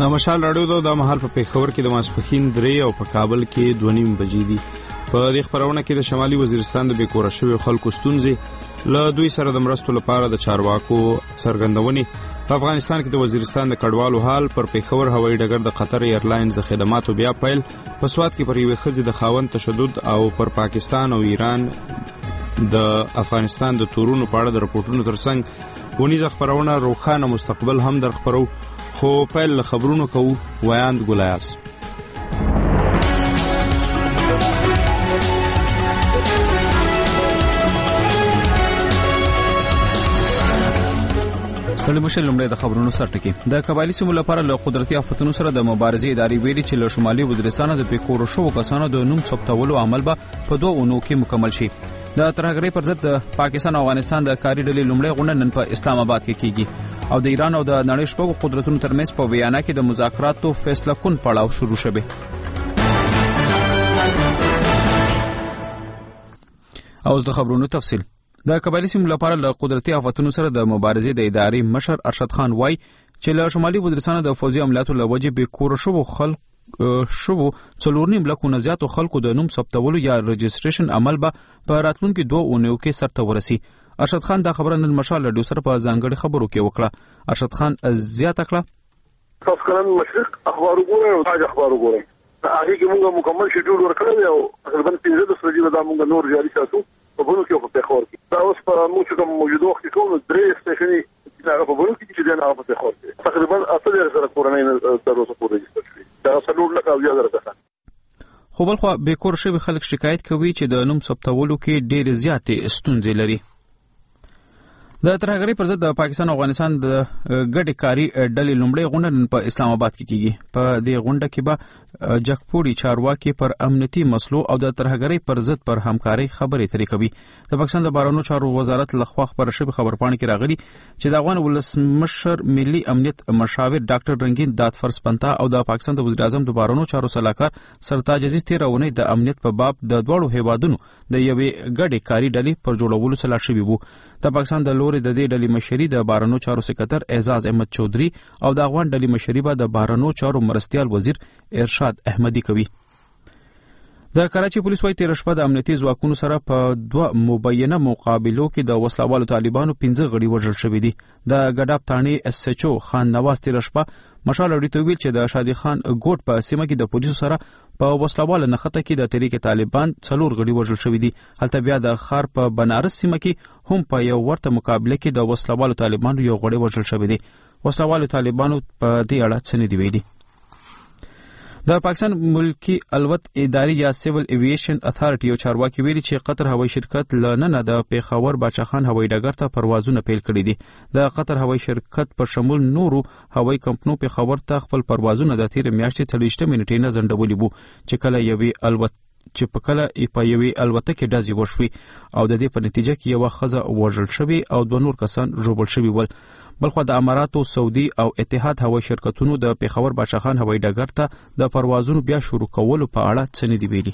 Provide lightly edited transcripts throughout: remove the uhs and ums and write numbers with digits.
د مشال راډیو د مهال په پیښور کې د ماسپښین 3 او په کابل کې 2:30 بجې دي. په دې خبرونه کې د شمالي وزیرستان د بیکوره شویو خلکو ستونزې له دوی سره د مرستو لپاره د چارواکو څرګندونې. په افغانستان کې د وزیرستان د کډوالو حال پر پیښور هوایي ډګر د قطر ایرلاینز د خدماتو بیا پیل، په سوات کې پر یوې ښځې د خاوند تشدد او پر پاکستان او ایران د افغانستان د تورونو په اړه د رپورټونو ترڅنګ ونیزه خبرونه روښانه مستقبل هم در خبرو. خو پیل له خبرونو کوو. ویاند ګولیاس. ستړي مشه لومړی د خبرونو سرټکی. د قبایلی سیمو لپاره له قدرتي آفتونو سره د مبارزې ادارې ویلي چې له شمالي وزیرستان د بیکوره شوو کسانو د نوم ثبتولو عمل به په 2 اونو کې مکمل شي. د ترهګرۍ پر ضد د پاکستان او افغانستان د کاري ډلې لومړی غونډه نن په اسلام آباد کې کیږي او د ایران او د نړۍ شپږو قدرتونو ترمنځ په ویانا کې د مذاکراتو فیصله کن پړاو شروع شوی. اوس د خبرونو تفصیل. د قبایلی سیمو لپاره له قدرتي آفتونو سره د مبارزې د ادارې مشر ارشد خان وای چې له شمالي وزیرستان د فوزي عملیاتو له وجې بیکوره شوو خلک 4.5 لکونه زیاتو خلکو د نوم ثبتولو یا رجسټریشن عمل به په راتلونکو 2 اونیو کې سرته ورسي. ارشد خان دا خبره نن مشال رادیو سره په ځانګړي خبرو کې وکړه. ارشد خان زیاته کړه تاسو کله مشرق اخبار وګورئ او تاج اخبار وګورئ. هغه کې موږ مکمل شیډول ورکړل او تقریبا 15 ورځې دا موږ نور جاري ساتو په بونو کې په پیښور کې. دا اوس په موږ کوم موجوده وخت کې کوم 3 سټیشنې چې هغه په بونو کې چې دا هغه په پیښور کې تقریبا 8 سره کورنۍ د روزه پورې ريجستر شوی. دا څلور لکه او زیاده راځي. خو بل خو بیکوره شوی خلک شکایت کوي چې د نوم ثبتولو کې ډېر زیاتې ستونزې لري. د ترهګرۍ پر ضد د پاکستان او افغانستان د ګډې کاري ډلې لومړی غونډه نن په اسلام آباد کې کیږي. په دې غونډه کې به جګپوړي چارواکي پر امنیتي مسلو او د ترهګرۍ پر ضد پر همکارۍ خبرې اترې کوي. د پاکستان د بهرنیو چارو وزارت لخوا خبره شوې خبرپاڼه کې راغلي چې د افغان ولسمشر ملي امنیت مشاور ډاکټر رنگین دادفرس پنتا او د پاکستان د وزیر اعظم د بهرنیو چارو سلاکار سرتاج عزیز 13 اونۍ د امنیت په باب د دوړو هیوادونو د یوې ګډې کاري ډلې پر جوړولو سلا شوي وو. د پاکستان د لوري د دې ډلې مشري د بهرنیو چارو سکرټر اعزاز احمد چودري او د افغان ډلې مشري به د بهرنیو چارو مرستیال وزیر ارشاد احمدي کوي. د کراچي پولیس وايي تیر شپه د امنیتي ځواکونو سره په 2 مبینه مقابلو کې د وسلوالو طالبانو 15 غړي وژل شوي دي. د ګډاب تاڼي اس ایچ او خان نواز تیر شپه مشال اړیته ویل چې د شادي خان ګوټ په سیمه کې د پولیسو سره په وسلوال نخته کې د تحریک طالبان 4 غړي وژل شوي دي. هلته بیا د خار په بنارس سیمه کې هم په یو ورته مقابله کې د وسلوالو طالبانو یو غړي وژل شوی دی. وسلوالو طالبانو په دې اړه څه نه دی ویلي. د پاکستان ملکی الوت ادارې یا سیول ایویشن اتھارټي یو چارواکي ویلي چې قطر هوایي شرکت لننه د پیښور باچاخان هوایي ډګر ته پروازونه پیل کړي دي. د قطر هوایي شرکت په شمول نورو هوایي کمپنیو پیښور ته خپل پروازونه د تیر میاشتې 30 منټې نه ځنډولي وو چې کله یوې الوته کې ډزې وشوي او د دې په نتیجه کې یو ښځه وژل شوې او 2 نور کسان ژوبل شوي ول. بلخو د اماراتو، سعودي او اتحاد هوایي شرکتونو د پیښور باچاخان هوایي ډګر ته د پروازونو بیا شروع کولو په اړه څه نه دی ویلي.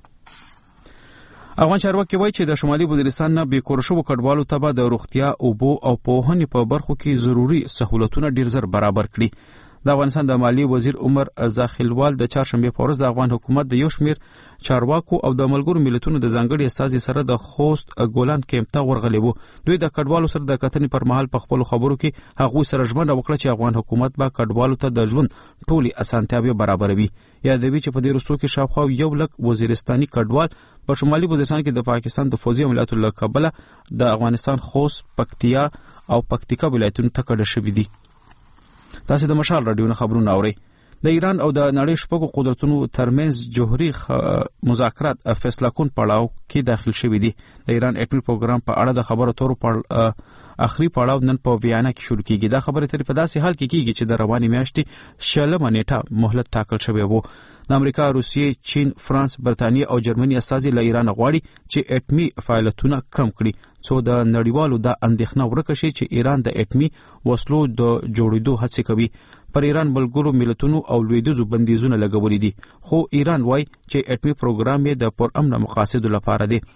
افغان چارواکي وایي چې د شمالي وزیرستان نه بیکوره شوو کډوالو ته به د روغتیا، اوبو او پوهنې په برخو کې ضروري سهولتونه ډیر زر برابر کړي. د افغانستان د مالی وزیر عمر زاخیلوال د چهارشنبه په ورځ د افغان حکومت د یو شمیر چارواکو او د ملګرو ملتونو د ځانګړي استازي سره د خوست ګولان کیمپ ته ورغلي وو. دوی د کډوالو سره د کتنې پر مهال په خپل خبرو کې هغوی سره ژمنه وکړه چې افغان حکومت به کډوالو ته د ژوند ټولي اسانتیاوې برابروي. یادوي چې په دې وروستو کې شاوخوا 1 لک وزیرستاني کډوال په شمالي وزیرستان کې د پاکستان د فوزي عملیاتو له کبله د افغانستان خوست، پکتیا او پکتیکا ولایتونو ته کډه شوي دي. تاسو د مشال رادیو نه خبرونه اورئ. د ایران او د نړۍ شپږو قدرتونو ترمنځ جوهري مذاکرات فیصله کن پړاو کې داخل شوي دي. د ایران اټومي پروګرام په اړه د خبرو اترو اخري پړاو نن په ویانا کې شروع کیږي. دا خبره تر په داسې حال کې کیږي چې د رواني میاشتې 16 نیټه مهلت ټاکل شوی وو. د امریکا، روسیې، چین، فرانس، برتانیې او جرمني استازي له ایران غواړي چې اټومي فعالیتونه کم کړي څو د نړیوالو د اندېښنه ورکه شي چې ایران د اټومي وسلو د جوړېدو هڅې کوي. پر ایران ملګرو ملتونو او لویدیځو بندیزونه لګولي دي، خو ایران وایي چې اټومي پروګرام یې د پرامن مقاصدو لپاره دی.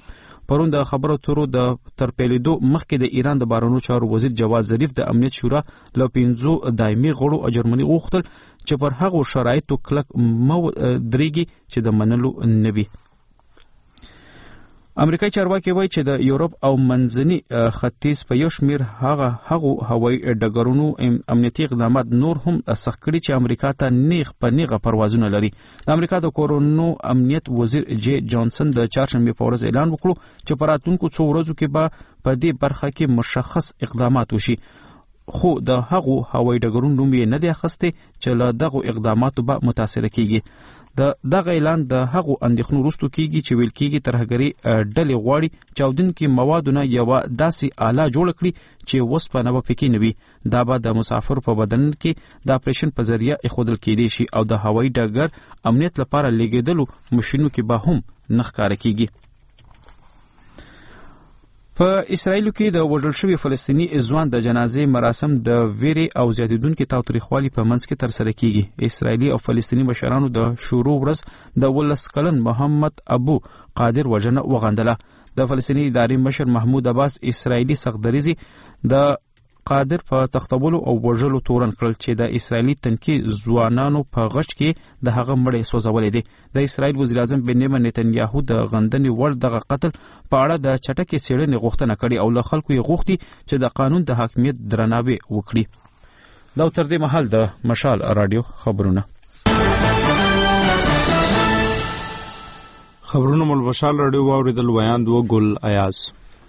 پرون د خبرو تورو د تر پیلیدو مخکې د ایران د بهرنیو چارو وزیر جواد ظریف د امنیت شورا له 5 دایمي غړو جرمني غوښتل چې پر هغو شرایطو کلک درېږي چې د منلو نه وي. امریکایي چارواکي وایي چې د یورپ او منځني ختیځ په یو شمېر هغو هوایي ډګرونو امنیتي اقدامات نور هم سخت کړي چې امریکا ته نیغ په نیغه پروازونه لري. د امریکا د کورونو امنیت وزیر جی جانسن د چهارشنبې په ورځ اعلان وکړو چې په راتلونکو 2 ورځو کې به په دې برخه کې مشخص اقدامات وشي، خو د هغو هوایي ډګرونو نوم یې نه دی اخیستی چې له دغو اقداماتو به متاثره کیږي. دغه اعلان د هغو اندېښنو وروسته کیږي چې ویل کیږي ترهګري ډلې غواړي چاودونکي موادونه یوه داسې آله جوړه کړي چې وسپنه به پکې نه وي. دا به د مسافر په بدن کې د اپریشن په ذریعه ایښودل کیدی شي او د هوایي ډګر امنیت لپاره لېږدلو ماشینونو کې به هم نه ښکاره کیږي. په اسرائیلو کې د وژل شوي فلسطیني ځوان د جنازې مراسم د ویرې او زیاتېدونکي تاوتریخوالي په منځ کې ترسره کیږي. اسرائیلي او فلسطیني مشرانو د شروع ورځ د 18 کلن محمد ابو قادر وژنه وغندله. د فلسطیني ادارې مشر محمود عباس اسرائیلي سختدریزي د قادر په تختولو او وژلو تورن کړل چې د اسرائیلي تنکي ځوانانو په غچ کې د هغه مړی سوځولی دی. د اسرائیل وزیر اعظم بنیامین نتنیاهو د غندنې وړ دغه قتل په اړه د چټکې څېړنې غوښتنه کړې او له خلکو یې غوښتي چې د قانون د حاکمیت درناوی وکړي. دا تر دې مهال د مشال رادیو خبرونه مول مشال رادیو واوریدل. ویاند و ګل ایاز.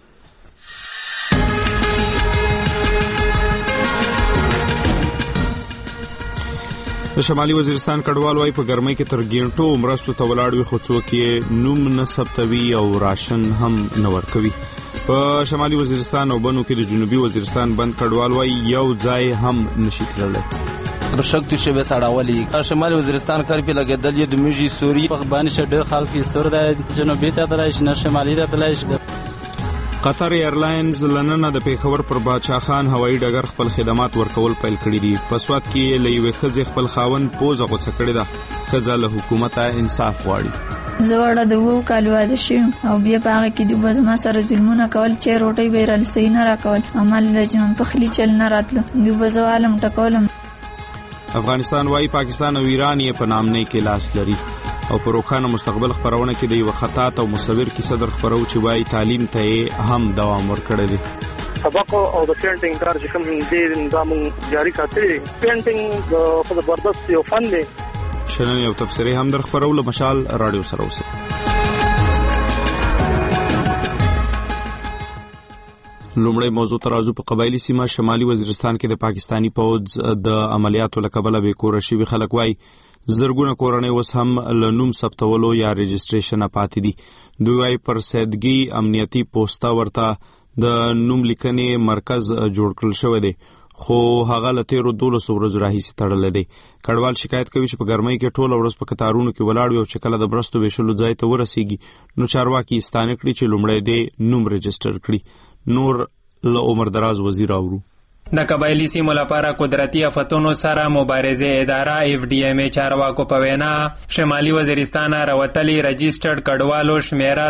د شمالي وزیرستان کډوال وايي په ګرمۍ کې تر ګینټو مرستو ته ولاړ وي خو څوک یې نوم نه ثبتوي او راشن هم نه ورکوي. په شمالي وزیرستان او بنو کې د جنوبي وزیرستان بند کډوال وايي یو ځای هم نشي تللی. رشک تو شبه سړاولي شمالي وزیرستان کار په لګیدل د میږي سوري په باندې شډ خلک سور د جنوبي ته درایش نه شمالي ته درایش. قطر ایرلاینز لننه د پیښور پر باچا خان هوایي ډګر خپل خدمات ورکول پیل کړي دي. په سوات کې له یوې ښځې خپل خاوند پوزه غوڅه کړې ده. ښځه له حکومته انصاف غواړي. زه وړه د 2 کال واده شوم او بیا په هغه کې د زما سره ظلمونه کول چې روټۍ به یې رانه صحیح نه راکول. عمل د پخلي چل نه راتلو. دوی به زه عالم ټکولم. افغانستان وايي پاکستان او ایران یې په نامنۍ کې لاس لري او په روښانه مستقبل خپرونه کې د یو خطاط او مصور کیسه در خبرو چې وايي تعلیم ته هم دوام ورکړی دی. سبق او د پینټینګ کار چې کوم دې نظام جاری کړی. پینټینګ د زبردست یو فن دی. شنن یو تفسیری هم در خبرو له مشال رادیو سره اوسه. لومړی موضوع ترازو په قبایلی سیمه شمالي وزیرستان کې د پاکستانی پوځ د عملیاتو له کبله بې کوره شوي خلک وايي زرګونه کورنۍ اوس هم له نوم ثبتولو یا رجسټریشن پاتې دي. دوی وايي پر سیدګي امنیتي پوسټه ورته د نوم لیکنې مرکز جوړ کړل شوی دی خو هغه له 13 ورځو راهیسې تړلی دی. کډوال شکایت کوي چې په ګرمۍ کې ټوله ورځ په کتارونو کې ولاړ وي او چې کله د مرستو ویشلو ځای ته ورسیږي نو چارواکي ستانه کړي چې لومړی دې نوم رجسټر کړي. نور له عمر دراز وزیر اورو. د قبایلی سیمو لپاره قدرتي آفتونو سره مبارزه اداره FDMA چارواکو په وینا شمالي وزیرستان راوتلي رجسټرډ کډوالو شمیره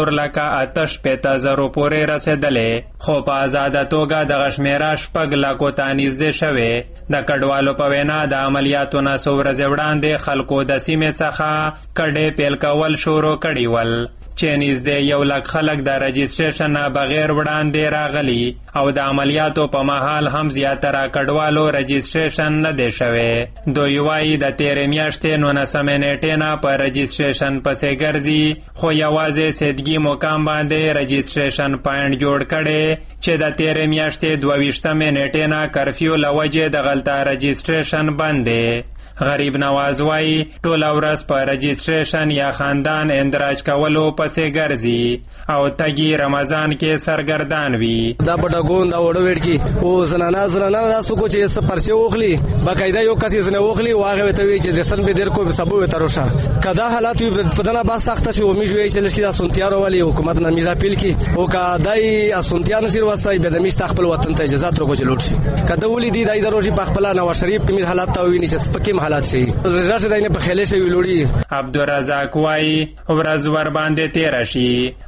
4,58,000 پورې رسیدلې خو په آزاده توګه دغه شمیره 6,00,000 ته نږدې شوې. د کډوالو په وینا د عملیاتو نه څو ورځې وړاندې خلکو د سیمې څخه کډې پیل کول شروع کړي ول چې نږدې 1,00,000 خلک د رجسټریشن نه بغیر وړاندې راغلي او د عملیاتو په مهال هم زیاتره کډوالو رجسټریشن نه دی شوی. دوی وایي د تیرې میاشتې 19 نیټې نه په رجسټریشن پسې ګرځي خو یوازې سیدګي مقام باندې رجسټریشن پاینټ جوړ کړي چې د تیرې میاشتې 22 نیټې نه کرفیو له وجې د غلطه رجسټریشن بند دی. غریب نواز وای ټول ورځ په رجسټریشن یا خاندان اندراج کولو پسې ګرځي او تګي رمضان کې سرګردان وي. دا پټګون دا وړو وړ کی او زنانا دا سکو چې څه پرچه وخلی باقاعده یو کتي زنه وخلی واغه ته وی چې رسن به در کو سبو تروشه کدا حالات په دنا با سخت شو امید وی چې لشکې د سنتیارو والی حکومت نه میزا پیل کی او کدای اسنتیان سیر واسای به د میشت خپل وطن ته اجازه تر کو چلوټ شي کدا ولې دی دای دروشي په خپل نواز شریف کې حالات ته ویني چې سپکه حالات شي رضا دینه په خېلې شوی لوري. عبدالرزاق وای ورځ ور باندې تیر شي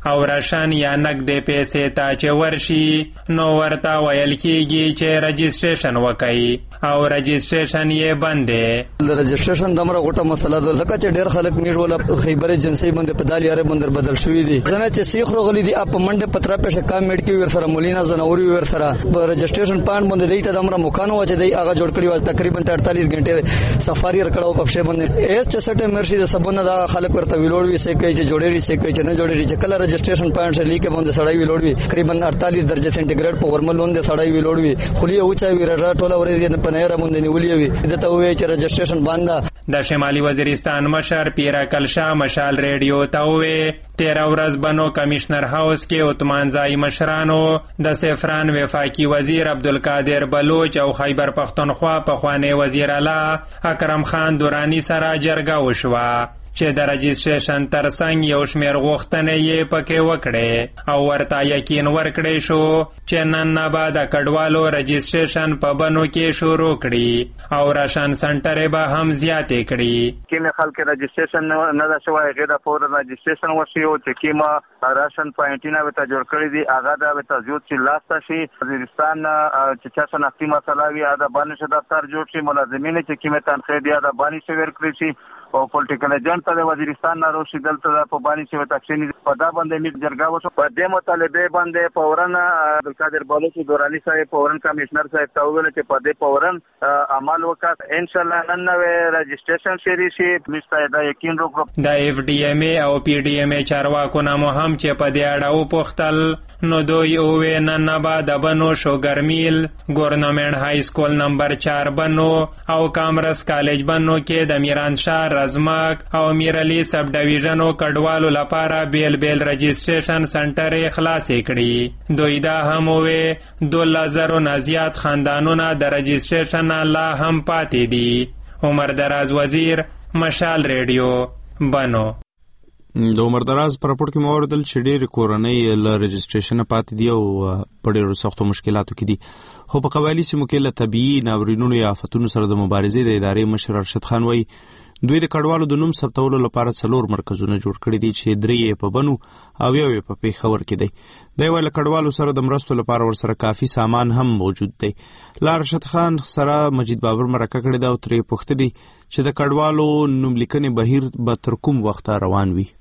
او راشن یا نقدې پیسې ته چې ورشي نو ورته ویل کیږي چې رجسټریشن وکړي او رجسټریشن یې بند دی. رجسټریشن دمره غوټه مسله ده لکه چې ډېر خلک میږ ولا خیبر ایجنسی باندې په دال یاره باندې بدل شوی دي ځنه چې سیخ روغلی دي اپ منډه پترا پېښه کام میډ کې ور سره مولینا زنوري ور سره رجسټریشن پاند باندې دی ته دمره مکانو چې دی هغه جوړ کړی و تقریبا 48 غنټه سفاری رکړو په شی باندې ایس چې سټه مرشي د سبونه دا خلک ورته ویلوړ وی سې کوي چې جوړېږي سې کوي چې نه جوړېږي چې کله رجسټریشن پاند شې لیکه باندې سړی ویلوړ وی تقریبا 48 درجه سنټیګریډ په ورملون د سړی ویلوړ وی خلی او چا وی راټ ټوله ورې په نه را باندې نیولې وی دته وی چې رجسټریشن باندې. د شمالي وزیرستان مشر پیراکل شاه مشال ریډیو ته وی 13 ورځ بنو کمشنر هاوس کې اتمانځای مشرانو د سفران وفاقي وزیر عبدالقادر بلوچ او خیبر پختونخوا پخوانی وزیر اعلی اکرم خان دورانی سره جرګه وشوه چې د رجسټریشن ترڅنګ یو شمېر غوښتنې یې پکې وکړې او ورته یقین ورکړی شو چې نن نه به د کډوالو رجسټریشن په بنو کې شروع کړي او راشن سنټرې به هم زیاتې کړي. کومې خلک رجسټریشن نه ده شوی هغې د فور رجسټریشن وشي او چې کومه راشن پوینټونه ورته جوړ کړي دي هغه د ورته زیات شي لاسته شي. وزیرستان چې چا شناختي مسله وي هغه د بانش دفتر جوړ شي ملازمین چې کومې تنخواې دي هغه د بانش ورکړي شي او پولیټیکل ایجنټ ته د وزیرستان نه روشي دلته په باندې چې تکشینی په دا باندې می جرګه وشو په دې مطالبه باندې فورن عبدالقادر بلوچ دورانی صاحب فورن کمشنر صاحب ته ویل چې په دې فورن عمل وکړ ان شاء الله نن نوې رجسټریشن شری شي مستعد دا یقین وکړو. د اف ډی ام ای او پی ډی ام ای چارواکو نه هم چې په دې اړه وپوښتل نو دوی اوه نن نه بعد بنو شوګر میل ګورنمنت های سکول نمبر 4 بنو او کامرس کالج بنو کې د میران شاه رزمک او میرعلی سب ډیویژنو کډوالو لپاره بیل بیل رجسټریشن سنټر خلاصې کړي. دوی دا هم وې 2000 نه زیات خاندانونه د رجسټریشن لا هم پاتې دي. عمر دراز وزیر مشال ریډیو بنو. د عمر دراز پر راپور کې موردل چې ډېر کورنۍ له رجسټریشن پاتې دي او په ډېرو سختو مشکلاتو کې دي. خو په قبایلي سیمو کې له طبیعي ناورینونو یا آفتونو سره د مبارزې د ادارې مشر ارشد خان وایي دوی د کډوالو د نوم ثبتولو لپاره 4 مرکزونه جوړ کړي دي چې 3 په بنو او 1 په پیښور کې دی. دوی وایي له کډوالو سره د مرستو لپاره ورسره کافي سامان هم موجود دی. لا ارشد خان سره مجید بابر مرکه کړې ده او ترې پوښتنې چې د کډوالو نوملیکنې بهیر به تر کوم وخته روان وي.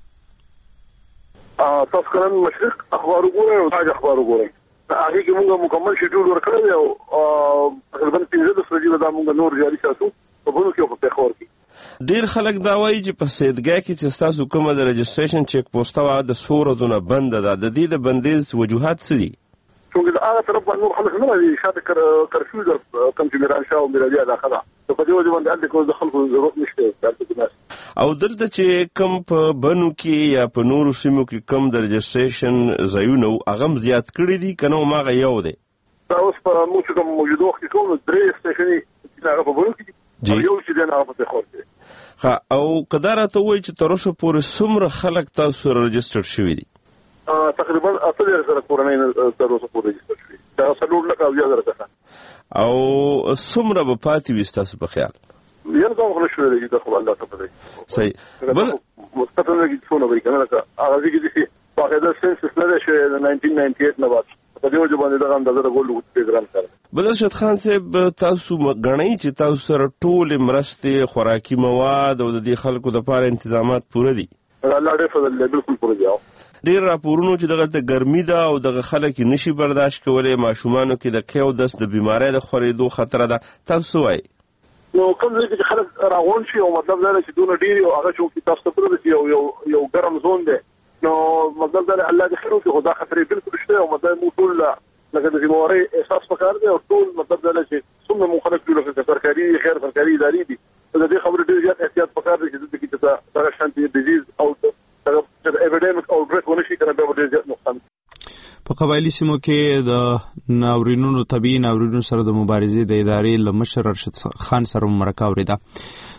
تاسو کله مشرق اخبار وګورئ او تاج اخبار وګورئ هغه کې موږ مکمل شیډول ورکړی دی او تقریبا 15 ورځې دا موږ نور جاري ساتو په بنو کې او په پیښور کې. ډیر خلک دا وایي چې په سیدګاه کې چې تاسو کومه د رجسټریشن چیک پوسټ وا د سورودونه بند ده د دې د بندیز وجوهات څه دي؟ څنګه دا هغه طرف باندې خلک نه لري شاته کرفیو در کم چې میران شاه او میرالي علاقه ده په دې وجه باندې د کوم خلکو ضرورت نشته او دلته چې کم په بنو کې یا په نورو سیمو کې کم د رجسټریشن ځایونه هغه زیات کړی دي کنه ماغه یو دی. دا اوس په موږ کوم موجوده وخت کې کوم 3 سټیشنې چې هغه په بنو کې یو چې د هغه په پیښور کې او کدارته وایي چې تر اوسه پورې څومره خلک تاسو رجسټر شوي دي؟ تقریبا 8000 کورنۍ تر اوسه پورې رجسټر شوي دا 4 لک او 1000 کسان او څومره به پاتې وي ستاسو په خیال؟ یو څو خلک شوي دي د خپل الله تعالی صحیح بل مستقله کې څونه وایي کنه هغه کې چې په هغه سنسس نه شوی د 1998 نه بعد په دې وجه باندې دا اندازه د ګولو پروګرام سره. بل ارشد خان صاحب تاسو غنئ چې تاسو سره ټول مرستې خوراکي مواد او د دې خلکو د لپاره تنظیمات پوره دي؟ الله دې فضل بالکل پوره دي. ډیر راپورونو چې دغه ګرمي ده او دغه خلک نشي برداشت کولای ماشومانو کې د کیو داس د بیماری د خورېدو خطر ده تاسو وایي؟ نو کوم ځای چې خلک راغون شي او مطلب دا چې دونه ډیر او هغه چې تاسو پوره دي یو ګرم زون دی نو مطلب دا الله دې خیر وکړي خدا خطرې بالکل شته او مطلب مو ټول لکه د بیماری احساس پکار دی او ټول مطلب دا چې څومره مخالف دي لکه سرکاري غیر سرکاري ادارې دي د دې خبرې ډېر زیات احتیاط پکار دی چې د کې دا شانتي ډیزیز او د ایپیډیمیک او ډریک ونشي کنه به ډېر زیات نقصان. په قبایلی سیمو کې د ناورینونو طبیعي ناورینونو سره د مبارزې د ادارې له مشر ارشد خان سره مرکه اورېده.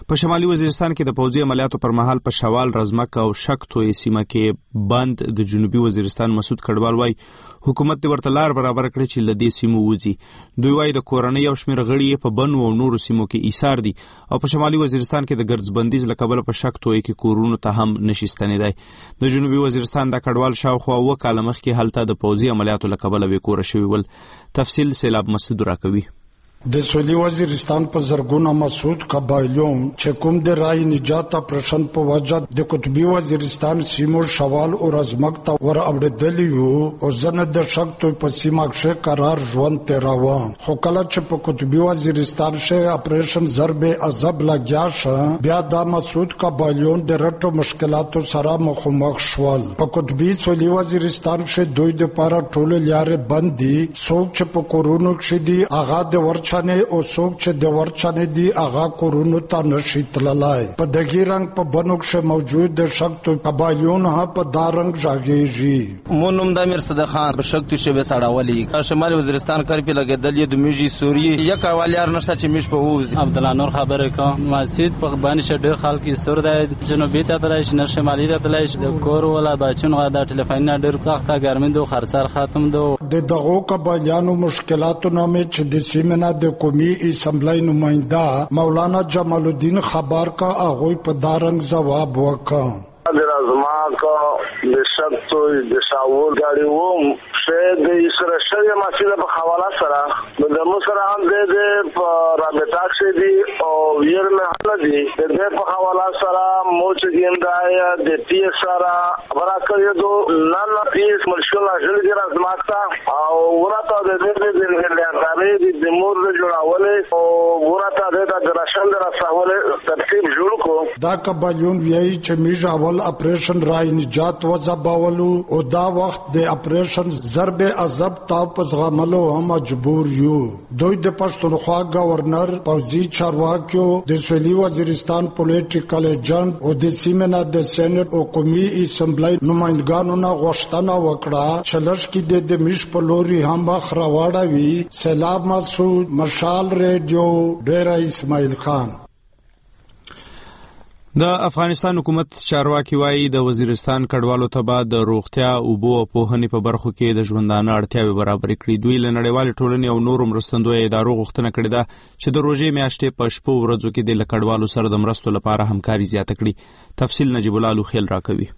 په شمالي وزیرستان کې د پوځي عملیاتو پر مهال په شوال رزمک او شکتوې سیمه کې بند د جنوبي وزیرستان مسعود کډوال وای حکومت د ورته لار برابر کړی چې لدې سیمو وځي. دوی وای د کورنۍ او شمیر غړي په بنو او نورو سیمو کې ایثار دي او په شمالي وزیرستان کې د ګرځبندیز لکبل په شکتوې کې کورونو ته هم نشي ستنېدای. د جنوبي وزیرستان د کډوال شاوخوا 2 کاله مخکې هلته د پوځي عملیاتو لکبل به کور شوی ول. تفصیل سیلاب مسعود راکوي. د سویلي وزیرستان په زرګونه مسعود قبایلیون چې کوم د رای نجات اپریشن په وجه د قطبي وزیرستان سیمو شوال او رزمک ته ور اوړدلی یو او زنه د شکتو په سیمه کې قرار ژوند تیراوه. خو کله چې په قطبي وزیرستان شه اپریشن ضرب عذاب لګیا شه بیا د مسعود قبایلیون د رټو مشکلاتو سره مخامخ شول. په قطبي سویلي وزیرستان شه دوی د پاره ټول لارې بند دي. څوک چې په کورونو کې دي هغه د ورچ او څوک چې د ورچنه دي هغه کورونو ته نشي تللای. په دغه رنګ په بنوک شه موجود د شکتو قبایلیون ها په دارنګ ژاګيږي. مونږ د امیر صدق خان په شکتو شه به سړاولي شمالي وزیرستان کار په لګیدل د میجی سوري یک والیار نشته چې میش په ووز عبد الله نور خبره کا مسجد په باندې شه ډیر خلک سور د جنوبي ته تلایش نه شمالي ته تلایش د کور ولا بچون غا د ټلیفون نه ډیر تخته ګرمندو خرڅار ختم دو د دغه قبایلیانو مشکلاتو نامه چې د سیمه د قومي اسمبلی نماینده مولانا جمال الدین خبر کا اغوی په دارنګ جواب وکړ. د رزماک د شکتو د شاول غاړي ووم شه د اسره شوی مسله په حواله سره د مسره هم د رابطه کې دي او ویر نه حل دي د په حواله سره موچ ګیندای د پی سره ورکه دو نه پیس مشکل اجل د رزماک او ورته د دې د مور جوړاولې او ورته د راشن درساول ترتیب جوړ کو. دا قبایلیون ویایي چې میژاول اپریشن رای نجات وځباولو او دا وخت د اپریشن ضرب عذاب ته پزغملو هم مجبور یو. دوی د پښتونخوا گورنر پوځي چارواکیو د سویلي وزیرستان پولیټیکل ایجنټ او د سیمه د سېنات او قومي اسمبلی نمائندګانو نه غوښتنه وکړه چې لږ د میش په لوري هم خراوړوي. سیلاب مسعود مشال ریډیو ډیره اسماعیل خان. د افغانستان حکومت چارواکي وایي د وزیرستان کډوالو ته به د روغتیا اوبو او پوهنې په برخو کې د ژوندانه اړتیاوې برابرې کړي. دوی له نړیوالې ټولنې او نورو مرستندویه ادارو غوښتنه کړې ده چې د روژې میاشتې په شپو ورځو کې د کډوالو سره د مرستو لپاره همکاري زیاته کړي. تفصیل نجیب الله لوخیل راکوي.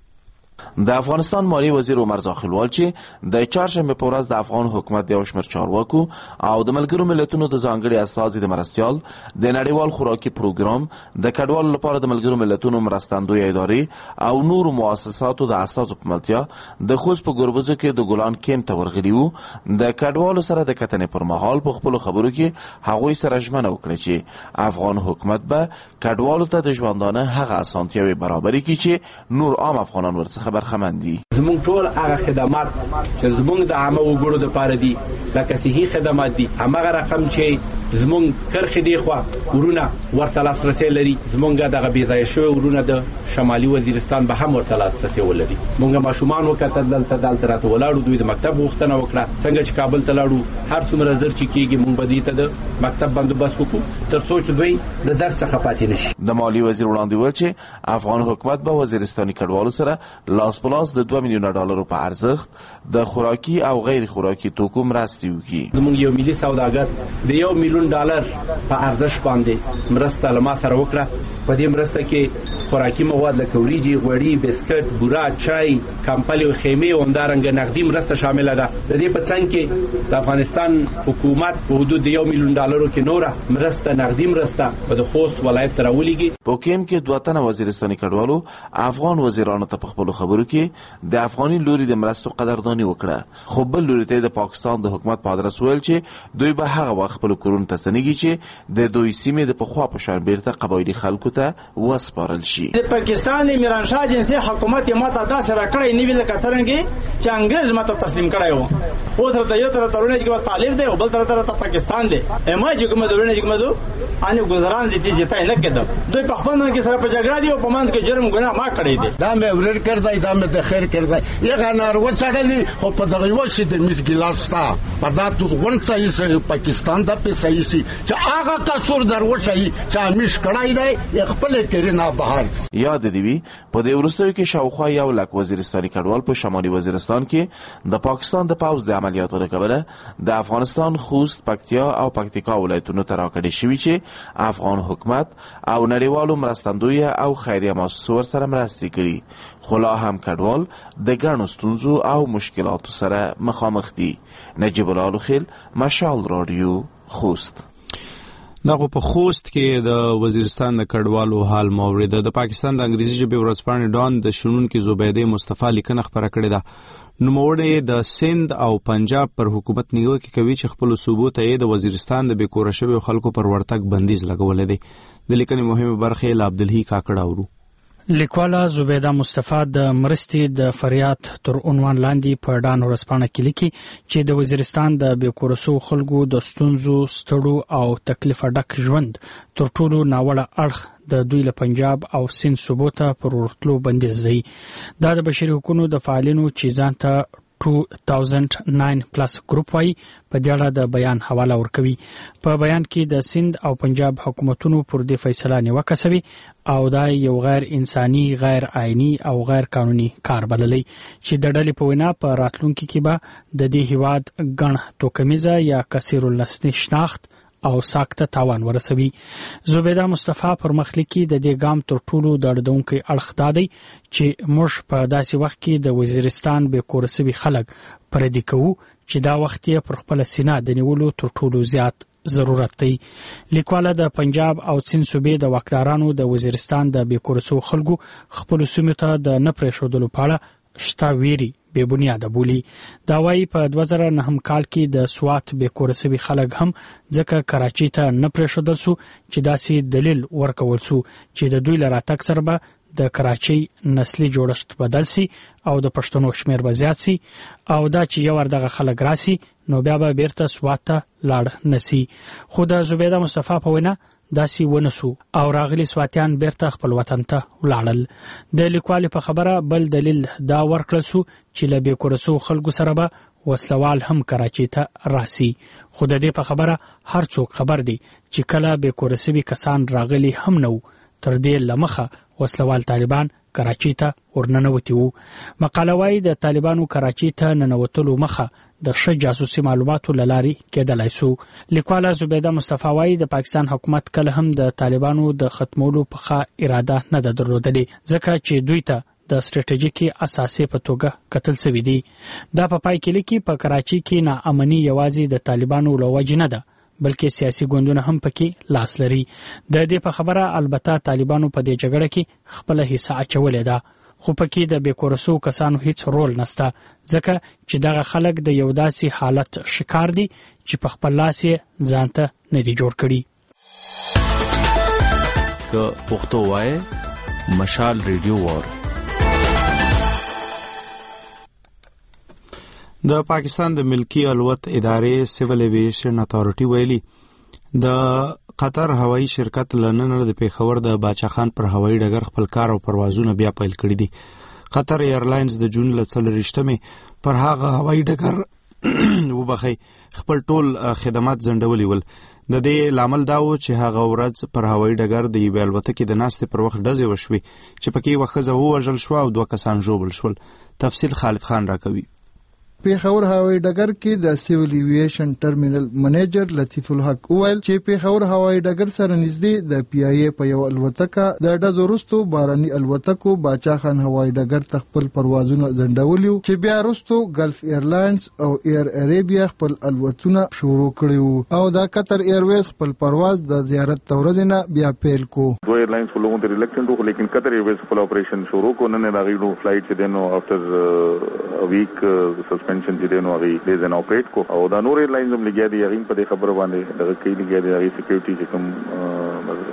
د افغانستان مالی وزیر عمر زاخیلوال چې د چهارشنبه په ورځ د افغان حکومت د یو شمېر چارواکو او د ملګرو ملتونو د ځانګړي استازي د مرستیال د نړیوال خوراکي پروګرام د کډوالو لپاره د ملګرو ملتونو مرستندویه ادارې او نورو مؤسساتو د استازو په ملتیا د خوست په ګوربوزو کې د ګولان کیمپ ته ورغلي وو. د کډوالو سره د کتنې پر مهال په خپلو خبرو کې هغوی سره ژمنه وکړه چې افغان حکومت به کډوالو ته د ژوندانه هغه اسانتیاوې برابرې کړي چې نور عام افغانان ورڅخه برخمن دي. زمونږ ټول هغه خدمات چې زمونږ د عامه وګړو لپاره دي لکه صحي خدمات دي همغه رقم چې زمونږ کرخې دی خو ورونه ورته لاسرسي لري. زمونږ دغه بې ځایه شوي ورونه د شمالي وزیرستان به هم ورته لاسرسي ولري. مونږ ماشومان وکتل دلته راته ولاړو دوی د مکتب غوښتنه وکړه څنګه چې کابل ته لاړو هر څومره زر چې کېږي مونږ به دې ته د مکتب بندوبست وکړو تر څو چې دوی د درس څخه پاتې نشي. د مالی وزیر وړاندې وویل چې افغان حکومت به وزیرستاني کډوالو سره لاس په لاس د 2 میلیونه ډالرو په ارزښت د خوراکي او غیر خوراکي توکو مرستې وکړي. زموږ یو ملي سوداګر د 1 میلیون ډالر په ارزښت باندې مرسته له ما سره وکړه. په دې مرسته کې خوراکي مواد لکه وریجې، غوړي، بسکټ، بوره، چای، کمپل او خیمې او همدارنګه نقدي مرسته شامله ده. د دې په څنګ کې د افغانستان حکومت په حدود د 1 میلیون ډالرو کې نوره مرسته نقدي مرسته په خوست ولایت ته راولېږي. په کیمپ کې 2 تنه وزیرستاني کډوالو افغان وزیرانو ته په خپلو خبرو کې د افغاني لوري د مرستو قدرداني وکړه. خو بل لوري ته د پاکستان د حکومت په ادرس ویل چې دوی به هغه وخت خپل کورونو ته ستنېږي چې د دوی سیمې د پخوا په شان بیرته قبایلي خلکو ته وسپارل شي. شي. د پاکستان د عمران شاه جنسي حکومت ماته داسې راکړی نیوی لکه څرنګه چې انګريز ماته تسلیم کړی و. او تر یو تر ترونه چې طالب دی او بل تر پاکستان دی. ما چې کومه دورنه چې کومه دو ان گزاران دي چې ته نه کېده. دوی په خپل منځ کې سره په جګړه دی او په منځ کې جرم ګناه ما کړی دی. دا مې ورر کړی دا مې د خیر کړی. یغه نارو چړلې خو په دغه یو شي د میس ګلاس تا په دا تو ون صحیح پاکستان د په صحیح سي چې هغه کسور دروشي چې میش کړای دی خپل کړي نه بهر. یاد دی وی په دې ورستیو کې شاوخوا یو لک وزیرستاني کډوال په شمالي وزیرستان کې د پاکستان د پاوز د عملیاتو لپاره د افغانستان خوست پکتیا او پکتیکا ولایتونو ته راکړي شوی چې افغان حکومت او نړیوالو مرستندوی او خیریه مؤسسو سره مرستې کوي. خو لا هم کډوال د ګڼو ستونزو او مشکلاتو سره مخامخ دي. نجیب الله لوخیل، مشال رادیو، خوست. دغه په خوست کې د وزیرستان د کډوالو حال مورید د پاکستان د انګریزي ژبې ورځپاڼې ډان د شنونکو زبیده مصطفی لیکنه خبره کړې ده. نوموړی د سند او پنجاب پر حکومت نیوکه کوي چې خپل صوبو ته د وزیرستان د بیکوره شویو خلکو پر ورتګ بندیز لګولې دی. د لیکنې مهمه برخه له عبدالحی کاکړ اورو. لیکواله زبیده مصطفی د مرستې د فریاد تر عنوان لاندې په ډان ورځپاڼه کې لیکي چې د وزیرستان د بیکورسو خلکو د ستونزو ستړو او تکلیف ډک ژوند تر ټولو ناوړه اړخ د دوی له پنجاب او سند صوبو ته پر ورتلو بندیز دی. دا د بشري حقوقو د فعالینو چې ځان ته 2009 پلس ګروپ وايي په دې اړه د بیان حواله ورکوي. په بیان کې د سند او پنجاب حکومتونو پر دې فیصله نیوکه شوی او دا یو غیر انساني، غیر آئینی او غیر قانوني کار بللی چې د ډلې په وینا په راتلونکي کې به د دې هیواد ګڼ توکمیزه یا کثیر النسل شناخت او ساکته تاوان ورسوي. زبیده مصطفی پر مخلیکی د دې ګام تر ټولو د اړدونکو اړخ دادی چې موږ په داسې وخت کې د وزیرستان به کورسوي خلک پردي کوو چې دا وخت یې پر خپل سینه د نیولو تر ټولو زیات ضرورت دی. لیکواله د پنجاب او سند صوبې د واکدارانو د وزیرستان د بیکورسو خلکو خپل سیمو ته د نه پرېښودلو په اړه شته ویري بے بنیاده بولی. دا وايي په 2009 کال کې د سوات بیکورسوي خلک هم ځکه کراچۍ ته نه پرېښودل سو چې داسې دلیل ورکول سو چې د دوی له راتګ سره به د کراچۍ نسلي جوړښت بدل سي او د پښتنو شمیر به زیات سي او دا چې یو دغه خلک راسي نو بیا به بیرته سوات ته لاړ نسی. خو د زبیده مصطفی په وینا داسې ونسو او راغلي سواتیان بیرته خپل وطن ته ولاړل. د لیکوال په خبره بل دلیل دا ورکړل سو چې له بیکورسو خلکو سره به وسلوال هم کراچۍ ته راسي. خو د دې په خبره هر څوک خبر دی چې کله بیکورسوي کسان راغلي هم نو تر دې لمخه وسلوال طالبان کراچۍ ته ورننوتي وو. مقاله وايي د طالبانو کراچۍ ته ننوتلو مخه د ښه جاسوسي معلوماتو لاري کېدلای سو. لیکواله زبیده مصطفی وايي د پاکستان حکومت کله هم د طالبانو د ختمولو په ښه اراده نه درلودلې ځکه چې دوی ته د ستراتیژیکي اساسي په توګه کتل شوی دی. دا په پای کې لیکي په کراچۍ کې ناامني یوازې د طالبانو لوجه نه ده بلکې سیاسي ګوندونه هم پکې لاس لري. د دې په خبره البته طالبانو په دې جګړه کې خپل حصہ اچولې ده خو پکې د بیکورسو کسانو هیڅ رول نشته ځکه چې دغه خلک د یو داسې حالت شکار دي چې په خپل لاس یې ځانته نه دي جوړ کړي. که پښتو وای مشال ریډیو وار. د پاکستان د ملکی الوت ادارې سیول ایویشن اتھارټي ویلي د قطر هوایی شرکت لنن د پیښور د باچا خان پر هوایی ډګر خپل کار او پروازونه بیا پیل کړي دي. قطر ایرلاینز د جون ل 30 پر هغه هوایی ډګر وبخي خپل ټول خدمات ځنډولي ول. د دې لامل دا و چې هغه ورځ پر هوایی ډګر د یو الوتکې د ناستې پر وخت ډزې وشوي چې پکې وخزه ووژل شو او 2 کسان ژوبل شول. تفصیل خالد خان راکوي. پیښور هوایی ډګر کې د سیول ایویشن ټرمینل منیجر لطیف الحق وویل چې پیښور هوایی ډګر سره نږدې د پی آی ای په یو الوتکه د ډزو وروسته باراني الوتکو باچا خان هوایی ډګر ته خپل پروازونه ځنډولیو چې بیا وروسته ګلف ایرلاینز او ایر اریبیا خپل الوتونه شروع کړیو او د قطر ایرویز خپل پرواز د زیارت تورځ نه بیا پیل کو. دو ایرلاینز په لوګو ته ریلیکټنټ وو لیکن قطر ایرویز خپل اپریشن شروع کو نن راغیو فلایټ چې دینو افټر ا ویک سسپنشن چې دینو هغه د زن اپریټ کو او د نور ایرلاینز هم لګیا دي هغه په خبره باندې دغه کې لګیا دي هغه سکیورټي چې کوم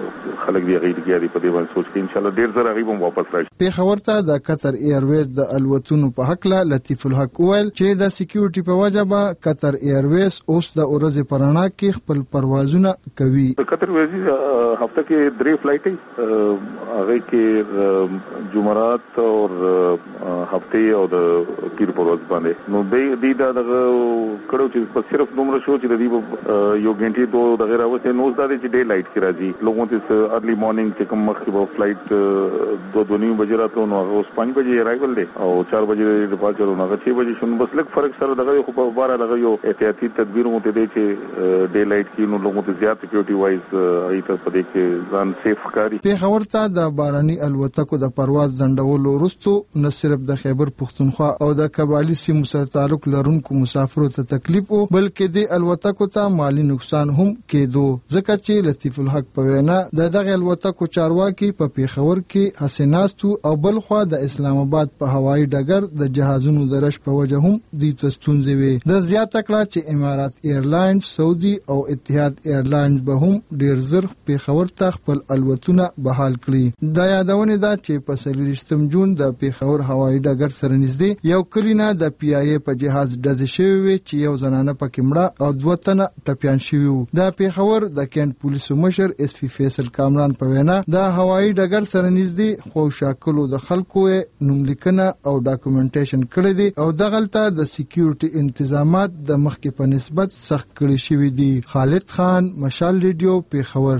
خلک دی غیر دی په دې باندې سوچ کې ان شاء الله ډیر زر غیبم واپس راشي. پیښور ته د قطر ایرویز د الوتونو په حق له لطیف الحق ویل چې د سکیورټي په وجه به قطر ایرویز اوس د ورځې پرانا کې خپل پروازونه کوي. قطر ایرویز هفته کې 3 فلایټ هغه کې جمعرات او هفته او د پیر په ورځ باندې نو دی دا کړو چې په صرف دومره شو چې د دې یو غنټې دوه د غیر اوسه نو دا چې ډے لایټ کې راځي لوګوں ته ارلی مارننګ چې کوم مخکې به فلایټ 2:30 بجې راته نو هغه 5 بجې ارایول دی او 4 بجې ډیپارچر نو هغه 6 بجې شون بس لږ فرق سره دغه خو په بار لغه یو احتیاطي تدبیر مو ته دی چې ډے لایټ کې نو لوګوں ته زیات سکیورټي وایز ایته په دې کې ځان سیف کاری. پیښور ته د باراني الوتکو د پرواز ځنډولو وروسته نه صرف د خیبر پښتونخوا او د کابل سیمو سره تعلق لرونکو مسافرو ته تکلیف او بلکې د الوتکو ته مالی نقصان هم کېدو ځکه چې لطیف الحق په وینا دغه الوتکو چارواکي په پیښور کې حسیناستو او بل خو د اسلام آباد په هوایي ډګر د جهازونو د رش په وجه هم د تستونځي وي. د زیاته کړه چې امارات ایرلاینز، سعودي او اتحاد ایرلاینز به هم ډیر زر پیښور ته خپل الوتونه بحال کړي. د یادونه ده چې په 23 جون د پیښور هوایي ډګر سره نږدې یو کلینا د پی آی ای په جهاز ډزې شوی وي چې یو زنانه پکې مړه او 2 تنه ټپيان شوي وو. د پیښور د کینټ پولیسو مشر اس پی فیصل کامران په وینا د هوایي ډګر سره نږدې خو شاکلو د خلکو نوملیکنه او ډاکومنټیشن کړی دی او دغلته د سکیورټي انتظامات د مخکې په نسبت سخت کړی شوی دي. خالد خان، مشال ریډیو، پیښور.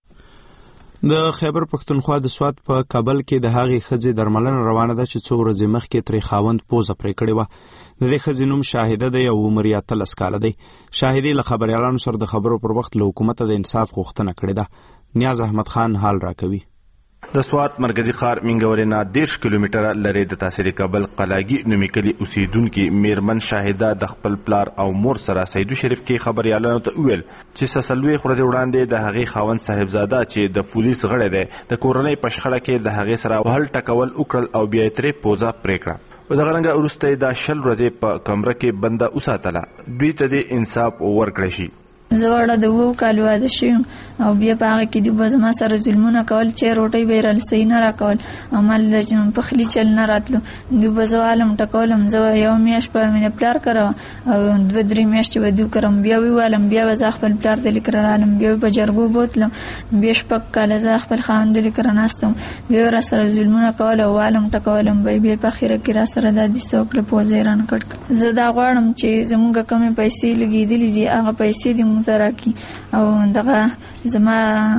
د خیبر پښتونخوا د سوات په کابل کې د هغې ښځې درملنه روانه ده چې څو ورځې مخکې ترې خاوند پوزه پرې کړې وه. د دې ښځې نوم شاهده دی او عمر یې 13 کاله دی. شاهدې له خبریالانو سره د خبرو پر وخت له حکومته د انصاف غوښتنه کړې ده. نیاز احمد خان حال راکوي. د سوات مرکزی ښار منګورې نه 10 کیلومتره لرې د تحصیل کابل قلاګي نومي کلي اوسیدونکي میرمن شاهده د خپل پلار او مور سره سیدو شریف کې خبریالانو ته ویل چې سسلوي خورځ وړاندې د هغې خاوند صاحبزاده چې د پولیس غړی دی د کورنۍ په شخړه کې د هغې سره وهل ټکول وکړل او بیا یې ترې پوزه پرې کړه. په دغه رنګه وروسته یې دا 10 ورځې په کمره کې بنده وساتله. دوی ته د انصاف ورکړی شي. زوړه د 2 کالو واده شوم او بیا په هغه کې د بزما سره ظلمونه کول چې روټي بیرل صحیح نه راکول عمل د پخلی چل نه راتلو د بزوالم ټکولم زو یو میاش په مینه پلار کړو او 2-3 میاشتې ودو کړم بیا ویوالم بیا وځ خپل پلار د لیکرالم بیا په جرګو بوتلم بیا شپک کاله ز خپل خاوند د لیکرناستم بیا را سره ظلمونه کول او والم ټکولم بیا په اخیره کې را سره د دې څوکله پوزیران کړ. زه دا غواړم چې زموږه کمې پیسې لګېدلې دي هغه پیسې دې متراکي او دغه زما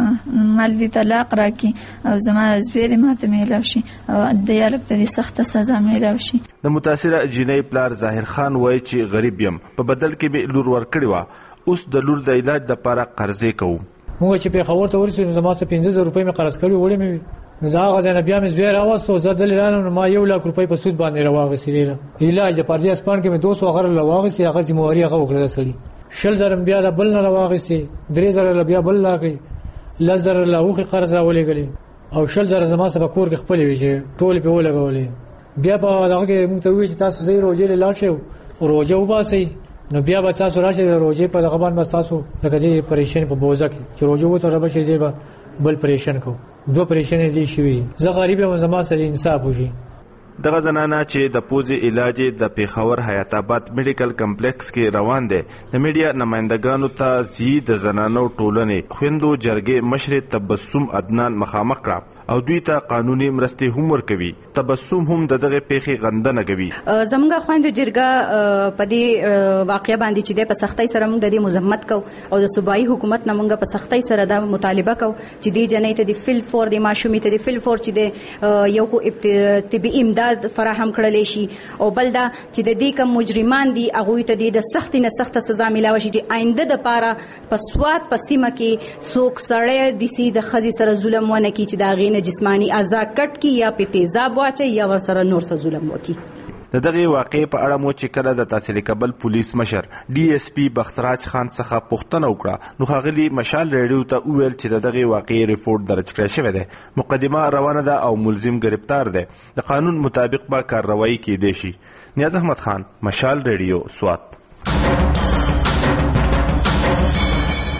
مال دي طلاق راکي او زما زوی دې ماته میلاو شي او د یالک ته سخت سزا میلاو شي. د متاثره جنۍ پلار ظاهر خان وایي چې غریب یم په بدل کې به لور ورکړی و اوس د لور د علاج لپاره قرضې کوو. موږ چې پیښور ته ورسېدو زما څخه 15000 روپۍ مې قرض کړي وړې مې نو دا غزنه بیا مې زوی راوستو زه دل رانم ما 1 لک روپۍ په سود باندې راوغسې علاج د پردي اسپان کې مې 200 غره راوغسې هغه ذمہواری هغه وکړه سړي 6000 بیا د بل نه راوغسې 3000 بیا بل لاګي 1000 لاوخي قرض راولېګلې او 6000 زما سره کور کې خپل وی چې ټول په ولګولې بیا په هغه کې موږ ته وی چې تاسو زه روزه لاړ شئ او روزه وباسئ نو بیا به تاسو راشئ روزه په دغه باندې تاسو لکه چې پریشان په بوزه کې چې روزه وته رب شي زیبا بل پریشان کو 2 پریشان دي شوی زه غریب یم زما سره انصاف وشي. دغه زنانه چې د پوزې علاج د پیښور حیات آباد میډیکل کمپلیکس کې روان دی د میډیا نمائندګانو ته زی د زنانو ټولنې خويندو جرګې مشر تبسم عدنان مخامخ کړه او دوی ته قانوني مرستې هم ورکوي. تبسم هم دغه پیښې غندنه کوي. زموږ خويندو جرګه په دې واقعیا باندې چې د په سختۍ سره موږ د دې مذمت کو او د صوبایي حکومت نه موږ په سختۍ سره د مطالبه کو چې دې جنې ته د فل فور د ماشومې ته د فل فور چې د یو طبي امداد فراهم کړل شي او بل دا چې د دې کوم مجرمان دي هغه ته د سخت نه سخت سزا ملاوي شي چې آینده د پاره په سواد په سیمه کې څوک سړی د سي د خزي سره ظلم ونه کی چې دا غینه جسمانی اعضاء کټ کی یا په تیزاب واچي یا ور سره نور څه ظلم وکي. د دغه واقعې په اړه مو چې کله د تحصیل کابل پولیس مشر ډي اس پی بختراج خان څخه پوښتنه وکړه نو ښاغلي مشال ریډیو ته وویل چې دغه واقعې ریپورت درج کړی شوی دی مقدمه روانه ده او ملزم گرفتار دی د قانون مطابق به کارروایي کیدی شي. نیاز احمد خان، مشال ریډیو، سوات.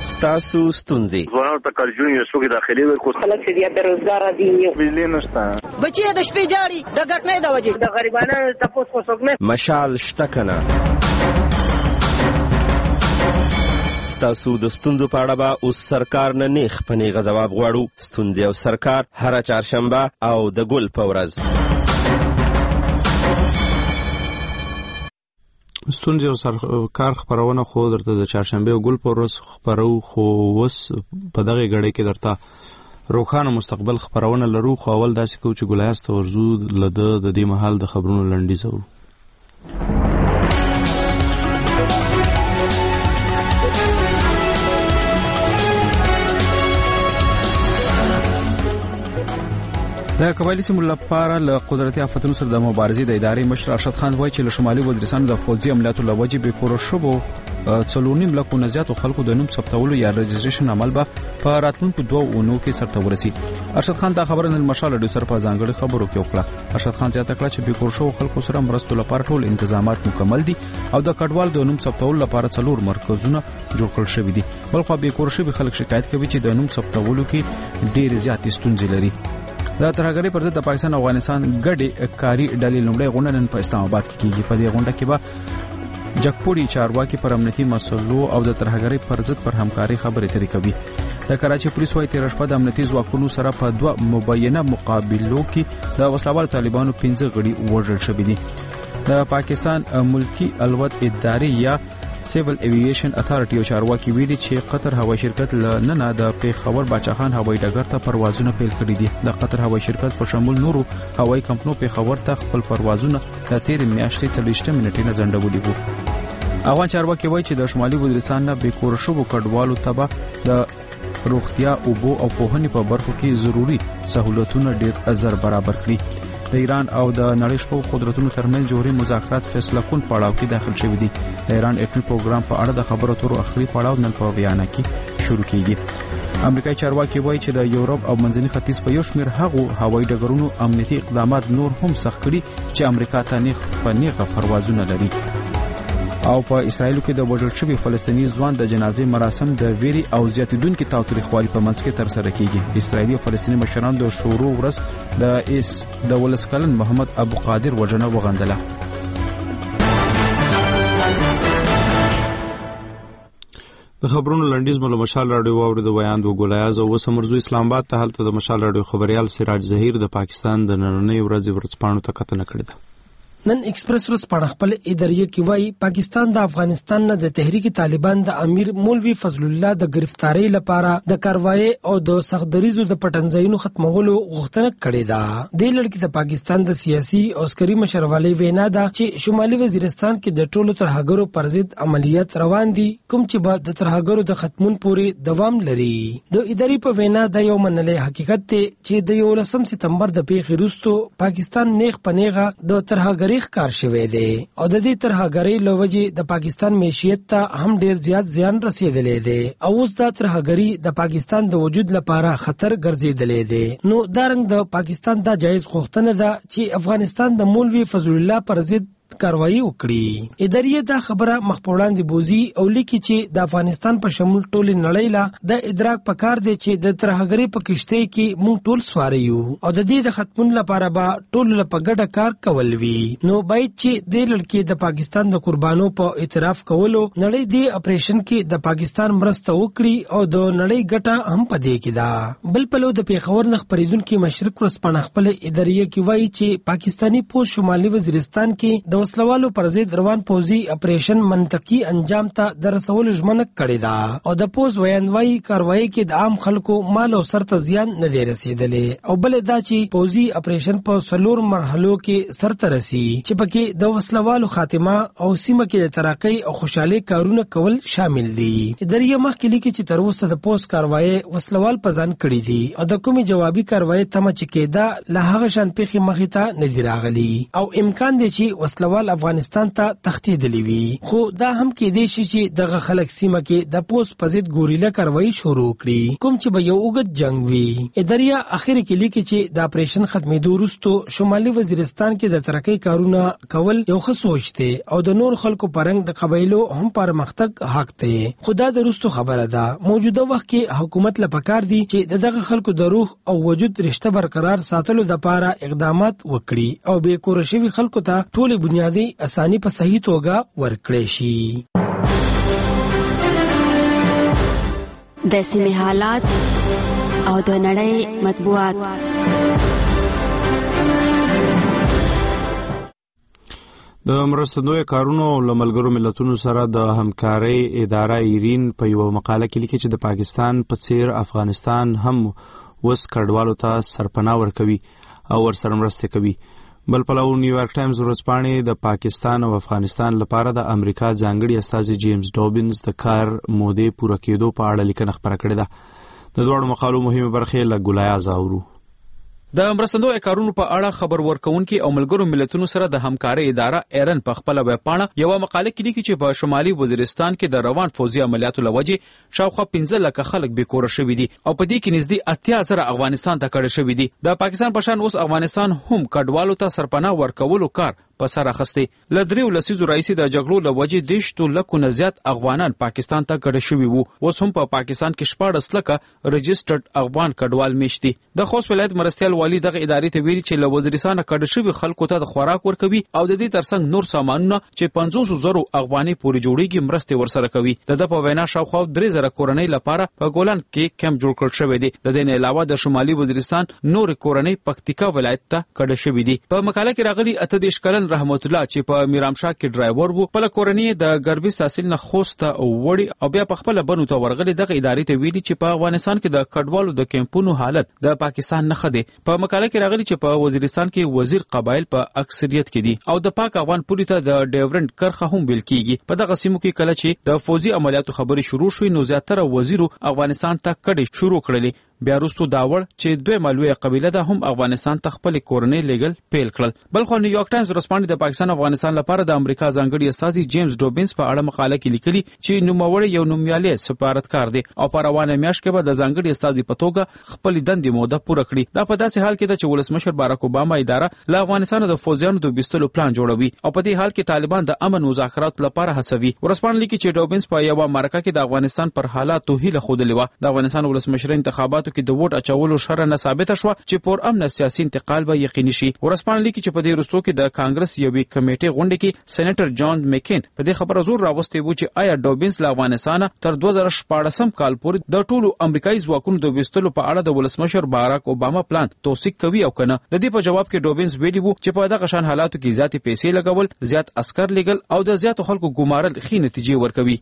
ستاسو ستونزې ځوانانو ته کارجونې څوک داخلي ورکو خلک چې بیا بیروزګاره دي بجلی نشته بچي د شپې جاړي د ګرمۍ د وجې د غریبانو تپوس خو څوک نه مشال شته کنه ستاسو د ستونزو په اړه به اوس سرکار نه نیغ په نیغه ځواب غواړو ستونزې او سرکار هره چهارشنبه او د ګل په ورځ ستونزې او سرکار خپرونه خو درته د چهارشنبه او ګل په ورځ خپرو خو اوس په دغه غړي کې درته روښانه مستقبل خپرونه لرو خو اول داسې کوو چې ګلایاس ته ورځو د دې مهال د خبرونو لنډیز وو د قبایلی سیمو لپاره له قدرتي آفتونو سره د مبارزې د ادارې مشر ارشد خان وایي چې له شمالي وزیرستان د فوځي عملیاتو له وجې بېکوره شوو 4.5 لکو نه زیاتو خلکو د نوم ثبتولو یا رجسټریشن عمل به په راتلونکو 2 اونیو کې سرته ورسي ارشد خان دا خبره نن مشال ډیو سره په ځانګړي خبرو کې وکړه ارشد خان زیاته کړه چې بېکوره شوو خلکو سره مرستو لپاره ټول انتظامات مکمل دي او د کډوال د نوم ثبتولو لپاره 4 مرکزونه جوړ کړل شوي دي بلخو بېکوره شوي خلک شکایت کوي چې د نوم ثبتولو کې ډېر زیاتې ستونزې لري د ترهګرۍ پر ضد د پاکستان او افغانستان ګډې کاري ډلې لومړی غونډه نن په اسلام آباد کې کیږي په دې غونډه کې به جګپوړي چارواکي پر امنیتي مسلو او د ترهګرۍ پر ضد پر همکاري خبرې اترې کوي د کراچي پولیس وايي تیر شپه د امنیتي ځواکونو سره په 2 مبینه مقابلو کې د وسلوال طالبانو 15 غړي وژل شوي دي د پاکستان ملکی الوت ادارې یا سیول ایوییشن اتھارټي او چارواکي ویلي چې قطر هوایي شرکت لننه د پیښور باچاخان هوایي ډګر ته پروازونه پیل کړي دي د قطر هوایي شرکت په شمول نورو هوایي کمپنیو پیښور ته خپل پروازونه د تیر میاشتې 30 منټې نه ځنډولي وو افغان چارواکي وایي چې د شمالي وزیرستان نه بېکوره شوو کډوالو ته د روغتیا اوبو او پوهنې په برخو کې ضروري سہولتونه ډېر زر برابر کړي د ایران او د نړۍ شپږ قدرتونو ترمنځ جوړې مذاکرات فیصله کون پړاو کې داخل شوي دي د ایران اټومي پروګرام په اړه د خبرو اترو اخري پړاو نن په ویانا کې شروع کیږي امریکایي چارواکي وایي چې د یورپ او منځني ختیځ په یو شمېر هغو هوایي ډګرونو امنیتي اقدامات نور هم سخت کړي چې امریکا ته نیغه پروازونه لري او په اسرایل کې د وژل شوي فلسطیني ځوان د جنازې مراسم د ویري او زیاتیدونکو تاوتریخوالي په منځ کې ترسره کیږي اسرایلي او فلسطیني مشران د شورو ورځ د ولس کلن محمد ابو قادر وژنه وغندله د خبرونو لنډیز مله مشال راډیو واوري د ویاند وګولایاز او وسمرزو اسلام آباد ته هلته د مشال راډیو خبريال سراج ظهیر د پاکستان د نننۍ ورځې ورځپاڼو ته کتنه کړې ده نن ایکسپریس ورځپاڼه خپل ادارې کې وایي پاکستان د افغانستان نه د تحریک طالبان د امیر مولوی فضل الله د گرفتاری لپاره د کاروایی او د سختدریزو د پټنځایونو ختمولو غوښتنه کړې ده د لړ کې د پاکستان د سیاسي او عسکري مشروالي وینا ده چې شمالي وزیرستان کې د ټولو ترهګرو پر ضد عملیات روان دي کوم چې به د ترهګرو د ختمون پورې دوام لري د ادارې په وینا د یو منلې حقیقت ته چې د 11 سپتمبر د پیښې وروسته پاکستان نیغ پنیغه د ترهګرۍ کار شوی دی او د دې ترهګرۍ لوجې د پاکستان معیشت ته هم ډیر زیات زیان رسیدلې دی او اوس د ترهګرۍ د پاکستان د وجود لپاره خطر ګرځیدلې دی نو دارنګ د پاکستان د جایز غوښتنه ده چې افغانستان د مولوی فضل الله پر ضد کاروایی وکړي ادارې دا خبره مخ په وړاندې بوزي او لیکي چې د افغانستان په شمول ټول نړۍ لا د ادراک پکار دی چې د ترهګرۍ په کشته کې موږ ټول سوار یو او د دې د ختمون لپاره به ټول په ګډه کار کول وی نو باید چې د لړکې د پاکستان د قربانو په اعتراف کولو نړۍ د اپریشن کې د پاکستان مرسته وکړي او د نړۍ ګټه هم پدې کې ده بل په لو د پیښور نخ پریدونکو مشرق ورځپاڼه خپل ادارې کې وایي چې پاکستانی پوز شمالي وزیرستان کې د وسلوالو پر ضد روان پوزي اپریشن منطقي انجام ته د رسول ژمنه کړې ده او د پوز ویاندوی کاروایی کې د عام خلکو مال او سرته زیان نه دی رسیدلې او بل دا چې پوزي اپریشن په سلور مرحلو کې سرته رسی چې پکې د وسلوالو خاتمه او سیمه کې د ترقۍ او خوشحالي کارونه کول شامل دي ادارې مخکې لیکي چې تر اوسه د پوز کاروایی وسلوال پزان کړی دي او د کومي جوابي کاروایی تم چې کېده له هغه شان پیخي مخې ته نه دی راغلي او امکان دی چې وسلوال افغانستان ته تښتېدلي وي. خو دا هم کېدای شي چې دغه خلک سیمه کې د پوست په ضد ګوریلا کاروایي شروع کړي، کوم چې به یو اوږد جنګ وي. اداریا اخر کې لیکي چې د اپریشن ختمېدو وروسته شمالي وزیرستان کې د ترقۍ کارونه کول یو ښه سوچ دی او د نور خلکو پرنګ د قبایلو هم پرمختګ حق دی. خو دا د وروستو خبره ده. موجوده وخت کې حکومت له پکار دی چې دغه خلکو د روح او وجود رشته برقرار ساتلو لپاره اقدامات وکړي او بې کوره شوي خلکو ته ټولې بنیادي اساني په صحیح توګه ورکړي شي. د سیمې حالات او د نړۍ مطبوعات. د مرستندویه کارونو له ملګرو ملتونو سره د همکارۍ اداره ایرین په یو مقاله کې لیکي چې د پاکستان په څیر افغانستان هم وس کډوالو ته سرپناه ورکوي او ورسره مرسته کوي. بل پلو نیویارک ټایمز ورځپاڼې د پاکستان او افغانستان لپاره د امریکا ځانګړي استازي جیمز ډوبینز د کار مودې پوره کېدو په اړه لیکنه خپره کړې ده. د دواړو مقالو مهمه برخې له ګولایا زاورو. د مرستندویه کارونو په اړه خبر ورکونکي او ملګرو ملتونو سره د همکارۍ اداره ایرن په خپل ویبپاڼه یو مقاله کې لیکي چې په شمالي وزیرستان کې د روان فوزي عملیاتو لوجې شاوخوا 15 لکه خلک بې کوره شوي دي او په دې کې نږدې 80,000 افغانستان ته کډه شوي دي. د پاکستان په شان اوس افغانستان هم کډوالو ته سرپناه ورکولو کار په سر اخیستی. له 3 لسیزو راهیسې د جګړو له وجې 10 لکو نه زیات افغانان پاکستان ته کډه شوي وو. اوس هم په پاکستان کې 14 لکه رجسټرډ افغان کډوال میشت دي. د خوست ولایت مرستیال والی دغه ادارې ته ویلي چې له وزیرستان کډه شوي خلکو ته د خوراک ورکوي او د دې ترڅنګ نور سامانونه چې 500,000 افغانۍ پورې جوړیږي مرستې ورسره کوي. د په وینا شاوخوا 3,000 کورنۍ لپاره په ګولان کې کیمپ جوړ کړل شوی دی. د دې نه علاوه د شمالي وزیرستان نور کورنۍ پکتیکا ولایت ته کډه شوي دي. په مقاله کې راغلي 28 کلن رحمت الله چې په میرامشاه کې ډرایور وو په کورنۍ د غربي تحصیل نه خوست او وړي او بیا په خپل بنو ته ورغلي. دغه ادارې ته ویلي چې په افغانستان کې د کډوالو د کیمپونو حالت د پاکستان نه خدي. په مقاله کې راغلي چې په وزیرستان کې وزیر قبایل په اکثریت کې دي او د پاک افغان پولی ته د ډیورنډ کرخه هم ویل کیږي. په دغه سیمو کې کله چې د فوزي عملیاتو خبرې شروع شوې نو زیاتره وزیرو افغانستان ته کډې شروع کړلې. بیا وروسته دا وړ چې دوی مالوی قبیله ده هم افغانستان ته خپل کورنۍ لیګل پیل کړل. بل خو نیویارک ټایمز ورځپاڼې د پاکستان افغانستان لپاره د امریکا ځانګړي استازي جیمز ډوبینز په اړه مقاله کې لیکلي چې نوموړی یو نومیالي سفارتکار دی او په روانه میاشت کې به د ځانګړي استازي په توګه خپل دندې موده پوره کړي. دا په داسې حال کې ده چې ولسمشر باراک اوباما اداره له افغانستان د فوجیانو د بیستلو پلان جوړوي او په دې حال کې طالبان د امن مذاکرات لپاره هڅوي. ورځپاڼه لیکي چې ډوبینز په یو مرکه کې د افغانستان پر حالاتو هیله خوده لیوه. د افغانستان ولسمشر انتخاباتو کې د ووټ اچولو شره نه ثابته شوه چې پر امن سیاسي انتقال به یقیني شي. ورځپاڼه لیکي چې په دې وروستو کې د کانګرس یوې کمیټې غونډه کې سېنیټر جان میکین په دې خبره زور راوستی و چې آیا ډوبینز له افغانستان تر 2014 کال پورې د ټولو امریکایي ځواکونو د وستلو په اړه د ولسمشر باراک اوباما پلان توثیق کوي او کنه. د دې په جواب کې ډوبینز ویلي وو چې په دغه شان حالاتو کې زیاتې پیسې لګول، زیات عسكر لګل او د زیاتو خلکو ګمارل ښې نتیجې ورکوي.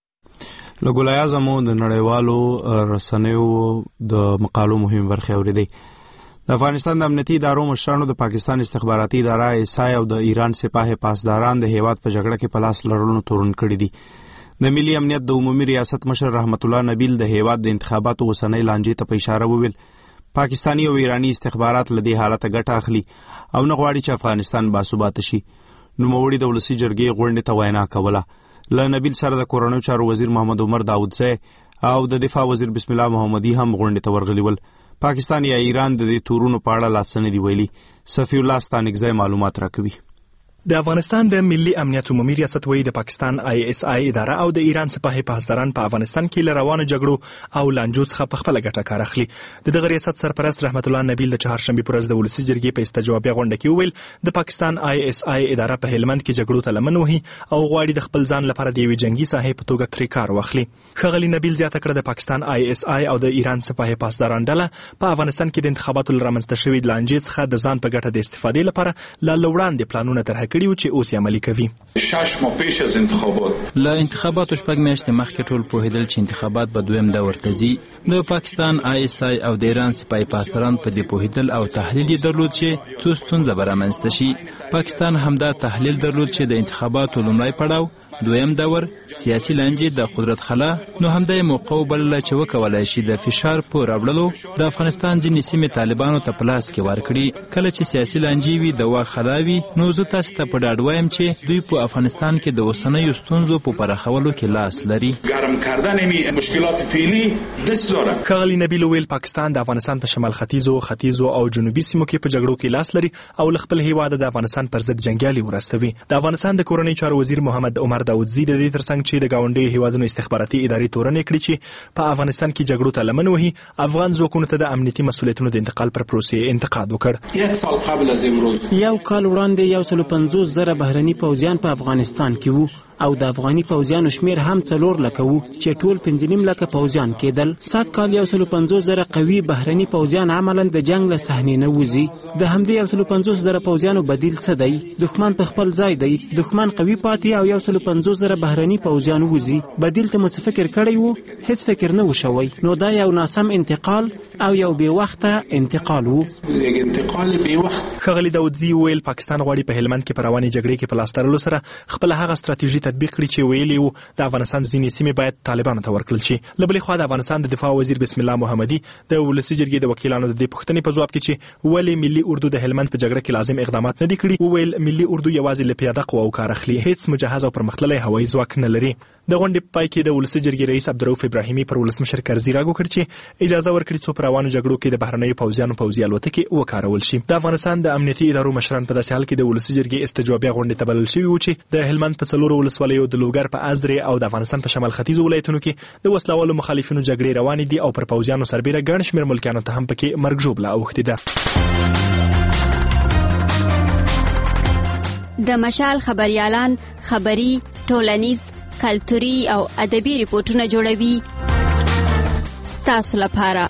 له ګولایا زمو د نړیوالو رسنیو د مقالو مهم برخې اورېدې. د افغانستان د امنیتي ادارو مشرانو د پاکستان استخباراتي اداره ایسای او د ایران سپاه پاسداران د هیواد په جګړه کې په لاس لرلو تورن کړي دي. د ملي امنیت د عمومي ریاست مشر رحمت الله نبیل د هیواد د انتخاباتو اوسنۍ لانجې ته په اشاره وویل پاکستانی او ایرانی استخبارات له دې حالت ګټه اخلي او نه غواړي چې افغانستان باثباته شي. نوموړي د ولسي جرګې غونډې ته وینا کوله. له نبیل سره د کورنیو چارو وزیر محمد عمر داودزی او د دفاع وزیر بسم الله محمدي هم غونډې ته ورغلي ول. پاکستان یا ایران د دې تورونو په اړه لاس نه دی ویلي. صفی الله ستانکزی معلومات راکوي. د افغانستان د ملي امنیت عمومي ریاست وایي د پاکستان ISI اداره او د ایران سپاه پاسداران په افغانستان کې له روانو جګړو او لانجو څخه په خپل ګټه کار اخلي. دغه ریاست سرپرست رحمت الله نبیل د چهارشنبه پر ورځ د ولسي جرګې په استجوابي غونډه کې ویل د پاکستان ISI اداره په هلمند کې جګړو ته لمن وهي او غواړي د خپل ځان لپاره د یوې جنگي ساحې په توګه ترې کار واخلي. ښاغلي نبیل زیاته کړه د پاکستان ISI او د ایران سپاه پاسداران ډله په افغانستان کې د انتخاباتو لرمنځته شوې لانجې څخه د ځان په ګټه د استفادې لپاره لا لوړاندې پلانونه طرح کړي و چې اوس یې کوي. 6 ماه پیش از انتخابات له انتخاباتو شپږ میاشتې مخکې ټول پوهېدل چې انتخابات به دویم دور ته ځي. د پاکستان ISI او د ایران سپاه پاسداران په دې پوهېدل او تحلیل یې درلود چې څو ستونزه به رامنځته شي. پاکستان همدا تحلیل درلود چې د انتخاباتو لومړی پړاو دویم دور سیاسي لانجې د قدرت خلا نو همدا موقع وبلله چې وکولای شي د فشار په راوړلو د افغانستان ځینې سیمې طالبانو ته په لاس کې ورکړي. کله چې سیاسي لانجې وي د واک خلا وي نو زه تاسو ته ته په ډاډ وایم چې دوی په افغانستان کې د اوسنیو ستونزو په پراخولو کې لاس لري. گرم کردن مشکلات فعلی دست داره. ښاغلي نبیل ویل پاکستان د افغانستان په شمال ختیځو او جنوبي سیمو کې په جګړو کې لاس لري او خپل هیواد د افغانستان پر ضد جنگیالي ورستوي. د افغانستان د کورنۍ چارو وزیر محمد عمر داودزی د دې ترڅنګ چې د گاونډي هیوادونو استخباراتي ادارې تورنې کړې چې په افغانستان کې جګړو ته لمن وهي، افغان ځواکونو ته د امنیتي مسؤلیتونو د انتقال پر پروسې انتقاد وکړ. یک سال قبل از امروز، یو کال وړاندې 150,000 بهرني پوځیان په افغانستان کې وو او د افغاني پوځیانو شمیر هم 4 لک وو چې ټول 5.5 لک پوځیان کېدل. سات کال 150,000 قوي بهرني پوځیان عملاً د جنگ له صحنې نه وځي. د همدې 150,000 پوځیانو بدیل څه دی؟ دښمن په خپل ځای دی، دښمن قوي پاتې او 150,000 بهرني پوځیان وځي. بدیل ته مو فکر کړی وو؟ هیڅ فکر نه وشوي. نو دا یو ناسم انتقال او یو بې وخته انتقال وو. انتقال بې وخت. ښاغلي داودزی ویل پاکستان غواړي په هلمند کې په روانې جګړې کې په لاس تړلو سره خپل هغه ستراتیژي تطبیق کړي چې ویلي وو د افغانستان ځینې سیمې باید طالبانو ته ورکړل شي. له بلې خوا د افغانستان د دفاع وزیر بسم الله محمدي د ولسي جرګې د وکیلانو د دې پوښتنې په جواب کې چې ولې ملي اردو د هلمند په جګړه کې لازم اقدامات نه دي کړي، وویل ملي اردو یوازې له پیاده قواو کار اخلي، هیڅ مجهز او پرمختللی هوایي ځواک نه لري. د غونډې په پای کې د ولسي جرګې رئیس عبدالرؤف ابراهیمي پر ولسمشر کرزي غږ وکړ چې اجازه ورکړي څو په روانو جګړو کې د بهرنیو پوځیانو پوځي الوتکې وکارول شي. د افغانستان د امنیتي ادارو مشران په داسې حال کې د ولسي جرګې استجوابیه غونډې ته بلل شوي وو چې د هلمند په 4 ولسوالیو د لوګر په ازرې او د افغانستان په شمال ختیځو ولایتونو کې د وسلوالو مخالفینو جګړې روانې دي او پر پوځیانو سربېره ګڼ شمېر ملکیانو ته هم پکې مرګ ژوبله اوښتې ده. د مشال خبريالان خبري، ټولنیز، کلتوري او ادبي ریپورتونه جوړوي ستاسو لپاره.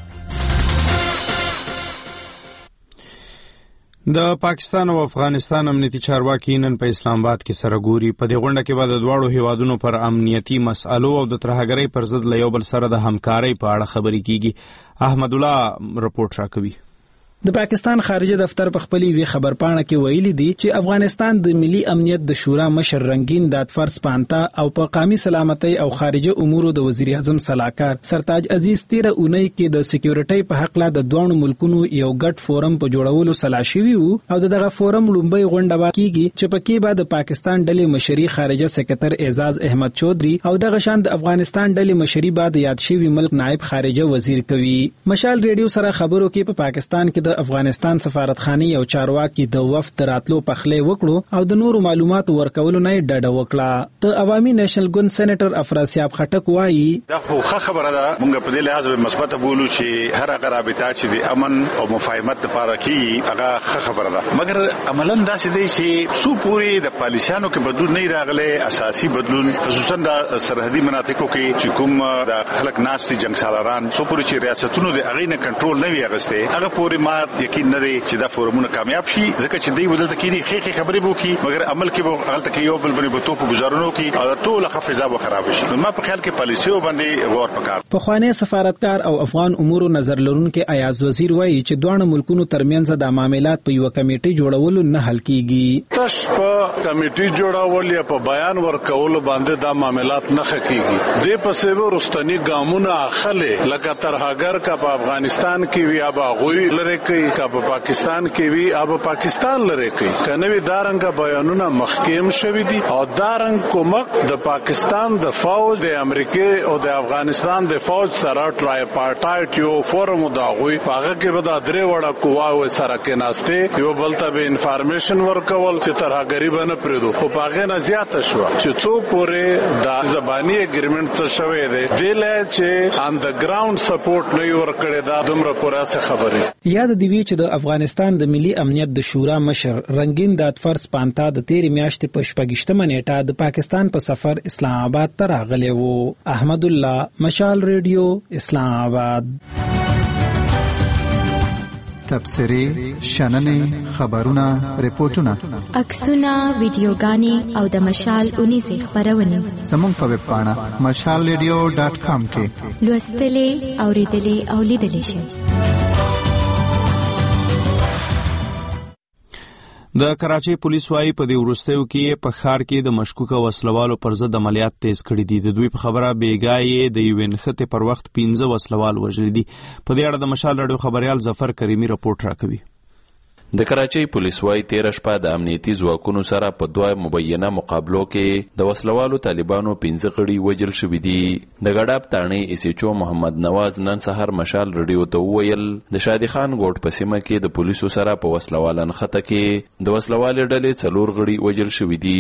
د پاکستان او افغانستان امنیتي چارواکي نن په اسلام آباد کې سره ګوري. په دې غونډه کې به د دواړو هیوادونو پر امنیتي مسالو او د ترهګرۍ پر ضد له یو بل سره د همکارۍ په اړه خبرې کیږي. احمد الله رپورټ راکوي. د پاکستان خارجه دفتر په خپلې وی خبرپاڼه کې ویلي دي چې افغانستان د ملي امنیت د شورا مشر رنگین دادفرز پانتا او په قومي سلامتۍ او خارجه امورو د وزیر اعظم صلاحکار سرتاج عزیز 13 اونۍ کې د سکیورټۍ په حق لا د دوه ملکونو یو ګډ فورم په جوړولو سلا شوی وو او دغه فورم لومبۍ غونډه واکېږي چې پکې به د پاکستان ډلې مشري خارجه سکرټر اعزاز احمد چودري او دغه شان د افغانستان ډلې مشري بعد یاد شوی ملک نائب خارجه وزیر کوي. مشال ریډیو سره خبرو کې په پاکستان کې د افغانستان سفارتخانه او چارواکي د وفد راتلو پخلی وکړو او د نورو معلوماتو ورکولو نه ډډه وکړه. د عوامي نېشنل ګوند سېنیټر افراسیاب خټک وایي دا خو خبره ده، موږ په دې لحاظ مثبت بولو چې هر هغه رابطه چې د امن او مفاهمت لپاره کیږي هغه خبره ده، مګر عملاً داسې دی چې څو پورې د پالیسیانو کې بدلون نه راغلی، اساسي بدلون خصوصا د سرحدي مناطقو کې چې کوم د خلک ناستي جنگ سالاران څو پورې چې ریاستونو د اغې نه کنټرول نه وي اغسته هغه پورې ما یقین نه دی چې دا فورمونه کامیاب شي، ځکه چې دوی بدلته کېږي خېخې خبرې وکړي مګر عمل کې به غلطه کې یو بل باندې په توپ گزارونو کې او ټول حافظه به خراب شي. ما په خیال کې پالیسیو باندې غور وکړ. په خوانی سفارتکار او افغان امور نظر لرونکو ایاز وزیر وایي چې دوه ملکونو ترمنځ د معاملات په یو کمیټه جوړولو نه حل کیږي. تش په کمیټه جوړول یا په بیان ورکول باندې دا معاملات نه حقيقي دې په سبب رستنی ګامونه اخله لکه ترهګر کا په افغانستان کې وی ابا غوي لری کوي کا په پاکستان کې وی اب پاکستان لری کوي کنه وی دارنګ بیانونه مخکیم شوی دي او دارنګ کومک د پاکستان د فوج د امریکا او د افغانستان د فوج سره ټرای پارټایټ یو فورم دا غوي هغه کې به د درې وړه قواو سره کې ناشته یو بلته به انفارمیشن ورکول چې ترهګری باندې پریدو خو هغه نه زیاته شو چې څو پورې د زبانی اګریمنت څه شوی دی دله چې ان د ګراوند سپورټ نه ورکړی دا دومره پوراسه خبره. یاد دی وی چې د افغانستان د ملي امنیت د شورا مشر رنگین دادفرز پانتا د 13 میاشتې په 28 نیټه د پاکستان په سفر اسلام آباد ته راغلی وو. احمد الله، مشال ریډیو، اسلام آباد. تبصرې، شننې، خبرونه، ریپورتونه، عکسونه، ویډیوګانې او د مشال 19 خبرونه زموږ په ویب پاڼه mashalradio.com کې لوستلې، اوریدلې او لیدلې شئ. د کراچۍ پولیس وايي په دې وروستیو کې په ښار کې د مشکوکه وسلوالو پر ضد عملیات تیز کړي دي. د دوی په خبره بیګای د یو نښتې پر وخت 15 وسلوال وژل دي. په دې اړه د مشال راډیو خبريال ظفر کریمي رپورټ راکوي. د کراچۍ پولیس وايي تېره شپه د امنیتي ځواکونو سره په دوه مبینه مقابلو کې د وسلوالو طالبانو 15 غړي وژل شوي دي. د ګډاب تاڼۍ اس ایچ او محمد نواز نن سهار مشال رادیو ته وویل د شادي خان ګوټ په سیمه کې د پولیسو سره په وسلوالن خطه کې د وسلوالې ډلې 4 غړي وژل شوي دي.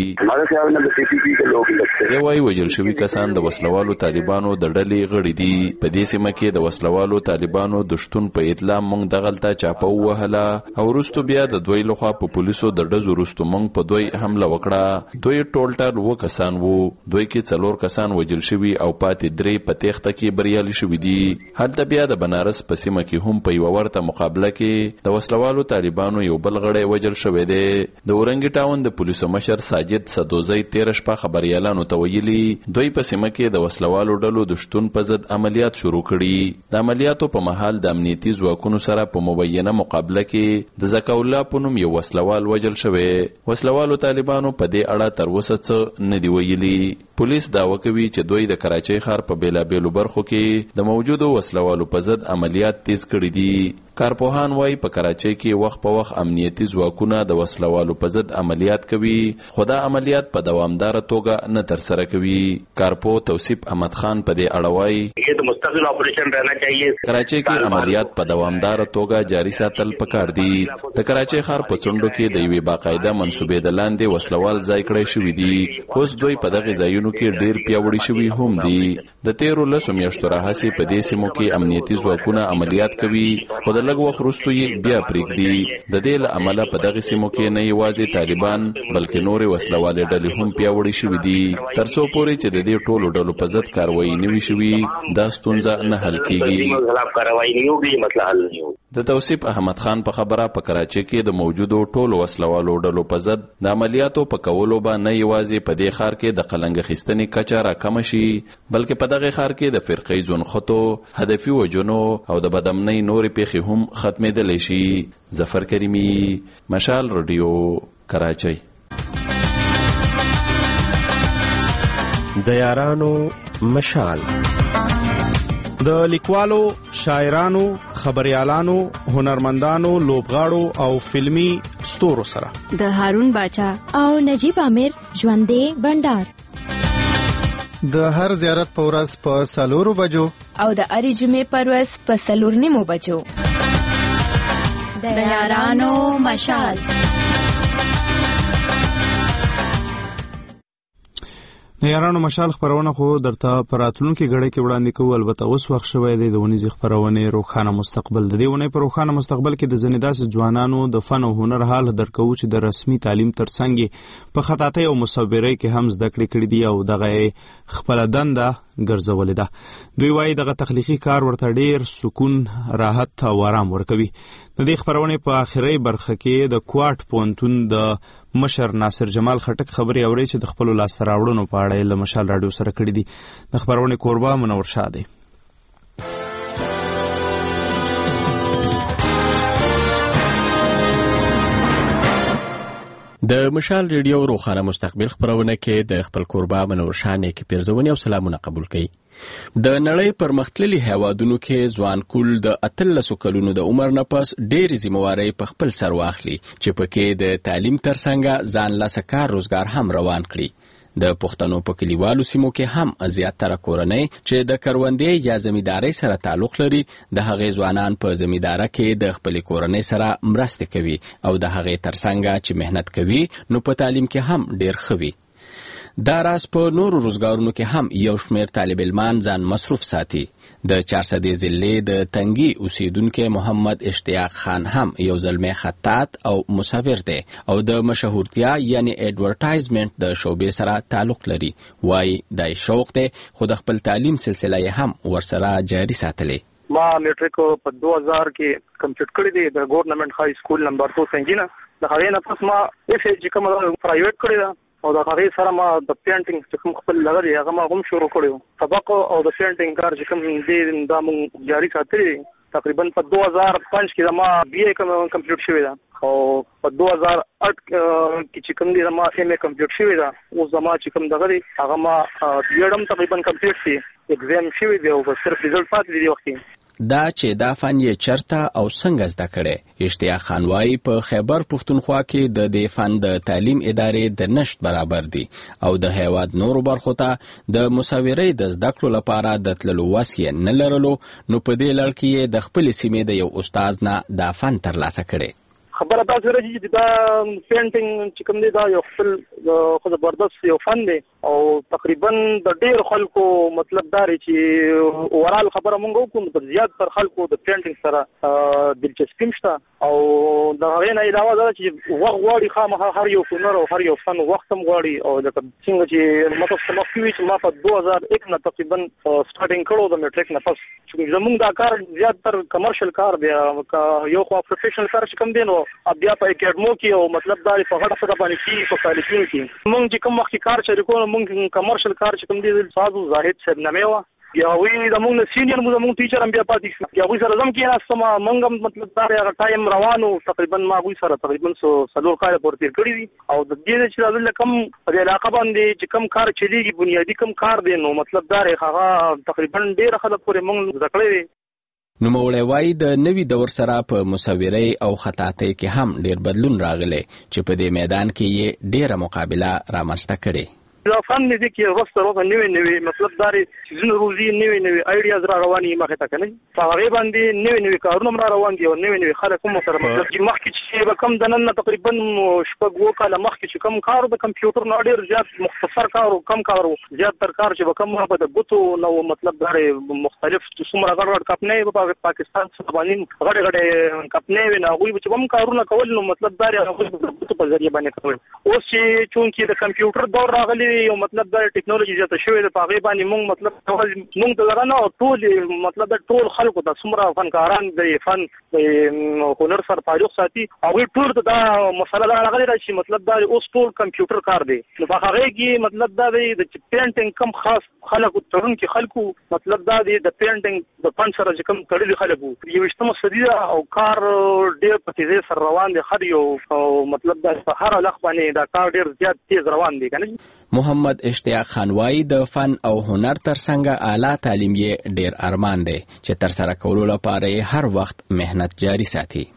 یوای وژل شوي کسان د وسلوالو طالبانو د ډلې غړي دي. په دې سیمه کې د وسلوالو طالبانو د شتون په اطلاع موږ دغلته چاپه ووهله او وروسته بیا د دوی لخوا په پولیسو د ډزو وروسته موږ په دوی حمله وکړه. دوی ټول 2 کسان وو. دوی کې 4 کسان وژل شوي او پاتې 3 په تېښته کې بریالي شوي دي. هلته بیا د بنارس په سیمه کې هم په یوه ورته مقابله کې د وسلوالو طالبانو یو بل غړی وژل شوی دی. د اورنګي ټاون د پولیسو مشر ساجد سدوزی 13 شپه خبريالانو ته ویلي دوی په سیمه کې د وسلوالو ډلو د شتون په ضد عملیات شروع کړي. د عملیاتو په مهال د امنیتي ځواکونو سره په مبینه مقابله کې د زکا الله په نوم یو وسلوال وژل شوی. وسلوالو طالبانو په دې اړه تر اوسه څه نه دی ویلي. پولیس دعوه کوي چې دوی د کراچۍ ښار په بیلابیلو برخو کې د موجودو وسلوالو په ضد عملیات تیز کړي دي. کارپوهان وايي په کراچۍ کې وخت په وخت امنیتي ځواکونه د وسلوالو په ضد عملیات کوي خو دا عملیات په دوامداره توګه نه ترسره کوي. کارپو توصیف احمد خان په دې اړه وايي مستقل آپریشن رہنا چاہیے. کراچۍ کې عملیات په دوامداره توګه جاري ساتل پکار دي. د کراچۍ ښار په څنډو کې د یوې باقاعده منصوبې د لاندې وسلوال ځای کړی شوي دي. اوس دوی په دغه ځایونو کې ډیر پیاوړي شوي هم دي. د 13 میاشتو راهیسې په دې سیمو کې امنیتي ځواکونه عملیات کوي خو د لږ وخت وروسته یې بیا پرېږدي. د دې له امله په دغه سیمو کې نه یوازې طالبان بلکې نورې وسلوالې ډلې هم پیاوړي شوي دي. تر څو پورې چې د دې ټولو ډلو په ضد کاروایي نه وي شوي دا ستونزه نه حل کېږي. د توصیف احمد خان په خبره په کراچۍ کې د موجودو ټولو وسلوالو ډلو په ضد د عملیاتو په کولو به نه یوازې په دې ښار کې د قلنګ اخیستنې کچه راکمه شي بلکې په دغه ښار کې د فرقې ځونخوتو هدفي وژنو او د بدامنۍ نورې پیښې هم ختمېدلی شي. ظفر کریمي، مشال رادیو، کراچۍ. د یارانو مشال د لیکوالو، شاعرانو، خبريالانو، هنرمندانو، لوبغاړو او فلمی ستورو سره د هارون باچا او نجیب عامر ژوندې بندر د هر زیارت په ورځ په 4 بجو او د اړې جمعې پر ورځ په 4:30 بجو د یارانو مشال. د یارانو مشال خبرونه خو درته پر راتلونکي غړي کې وړاندې کوو. البته اوس وخت شوی دی د ونیزي خبرونه روښانه مستقبل. د دې ونې پر روښانه مستقبل کې د ځینې داسې ځوانانو د فن او هنر حال درکو چې د رسمي تعلیم ترڅنګ په خطاطۍ او مصورۍ کې هم زده کړې کړې دي او دغه خپل دنده ګرځولې ده. دوی وايي دغه تخلیقي کار ورته ډیر سکون، راحت او آرام ورکوي. د دې خبرونه په آخري برخه کې د کوارټ پونتون د مشر ناصر جمال خټک خبري اوري چې د خپل لاس راوړنو په اړه له مشال رادیو سره کړی دي. د خبرونه کوربه منور شاه دی. د مشال ریډیو روښانه مستقبل خبرونه کې د خپل کوربه منور شاه نیکي پیرزونی او سلامونه قبول کړي. د نړۍ پرمختللي هیوادونو کې ځوان کول د 13 کلونو د عمر نه پس ډېرې ذمہوارۍ په خپل سر واخلي چې پکې د تعلیم ترڅنګ ځان له کار روزګار هم روان کړي. د پښتنو په کلیوالو سیمو کې هم زیاتره کورنۍ چې د کروندې یا زمیندارۍ سره تعلق لري د هغې ځوانان په زمینداره کې د خپلې کورنۍ سره مرسته کوي او د هغې ترڅنګ چې مهنت کوي نو په تعلیم کې هم ډېر ښه وي. دا راز په نورو روزګارونو کې هم یو شمېر طالب علمان ځان مصروف ساتي. د 400 ضلع د تنگي اوسیدونکو محمد اشتیاق خان هم یو زلمی خطاط او مصور دی او د مشهورتیا یعنی ایڈورټایزمنت د شوبې سره تعلق لري. وای دای شوق دی خو د خپل تعلیم سلسله هم ورسره جاری ساتلی. ما میټریک په 2000 کې کمپلیټ کړی دی د ګورنمنت های سکول نمبر 2 څنګه نه د هغې نه پس ما اف ای جی کوم پرایویټ کړی دا او د هغې سره ما د پینټینګ چې کوم خپل لغري هغه ما هم شروع کړو. سبق او د پینټینګ کار چې کوم دې دا مونږ جاری ساتلی تقریبا په 2005 کې ما بی ای کمپلیټ شوی دا او په 2008 کې چې کوم دې ما ایم ای کمپلیټ شوی دا اوس زما چې کوم دغه هغه ما بیډم تقریبا کمپلیټ شي. ایگزام شوی دی او صرف ریزلټ پاتې دی وخت. دا چې دا فن یې چرته او څنګه زده کړي. اشتیاق خان وايي په خیبر پښتونخوا کې د دې فن د تعلیم ادارې د نشت برابر دي او د هیواد نورو برخو ته د مصورۍ د زده کړو لپاره د تللو وس یې نه لرلو، نو په دې لړ کې یې د خپلې سیمې د یو استاد نه دا فن ترلاسه کړی. خبره تاسو راځي چې دا پینټینګ چې کوم دی دا یو خپل خو زبردست یو فن دی او تقریبا د ډېر خلکو مطلب دا دی چې اورال خبره مونږ وکړو په زیات تر خلکو د پینټینګ سره دلچسپي شته او د هغې نه علاوه دا چې وخت غواړي خامخا هر یو هنر او هر یو فن وخت هم غواړي او لکه څنګه چې مطلب مخکې وي چې ما په 2001 نه تقریبا سټارټینګ کړو د میټریک نه پس چې زمونږ دا کار زیات تر کمرشل کار دی یو خو پروفیشنل کار چې کوم دی نو بیا په اکیډمو کې او مطلب دا په غټه سره باندې کې په کالجونو کې مونږ چې کوم وخت کار شریکو مونږ کمرشل کار چې کوم دی سازو زاهد صاحب نامه و یا وی د مونږ سینیئر مونږ ټیچر هم بیا پاتې شو یا وی سره زم کې راستم مونږ مطلب دا هغه ټایم روانو تقریبا ما وی سره تقریبا 100 کال پورې تیر کړی دي او د دې چې راځل کم په علاقه باندې چې کم کار چلیږي بنیادی کم کار دی نو مطلب دا هغه تقریبا ډیر خلک پورې مونږ ذکرې. نوموړی وایي د نوي دور سره په مصورۍ او خطاطۍ کې هم ډیر بدلون راغلی چې په دې میدان کې یې ډیره مقابله رامنځته کړې. دا فن دې کې وروسته نوې مطلب دا چیزونه روزي نوې آیډیاز را رواني مخه تا کنه په هغه باندې نوې کارونه را روان دي او نوې خلک هم سره مطلب چې مخکې چې به کم دنن تقریبا شپږ وکاله مخکې چې کم کار د کمپیوټر نه ډیر زیات مختصر کار او کم کار زیات تر کار چې به کم په د بوتو نو مطلب دا مختلف څومره غړ کپنې په پاکستان څخه باندې غړ کپنې نه غوي چې کوم کارونه کول نو مطلب دا بوتو په ذریعہ باندې کول. اوس چې چونکی د کمپیوټر دور راغلی یو مطلب دا ټیکنالوژي زیاته شوې ده په هغه باندې مونږ مطلب مونږ دغه نه ټول مطلب د ټول خلکو د څومره فنکاران د فن هنر سره تعلق ساتي او ټول دا مسله دا راغلی چې مطلب دا اوس ټول کمپیوټر کار دی نو په هغه کې مطلب دا دی د پینټینګ کم خاص خلکو ترون کې خلکو مطلب دا دی د پینټینګ د فن سره چې کم تړلي خلکو یو شتمه صدی او کار ډېر په تیزی سره روان دي خر یو مطلب دا په هر لخ باندې دا کار ډېر زیات تیز روان دي کنه. محمد اشتیاق خان وايي د فن او هنر ترڅنګ اعلی تعلیم یې ډیر ارمان دی چې تر سره کولو لپاره هر وخت مهنت جاری ساتي.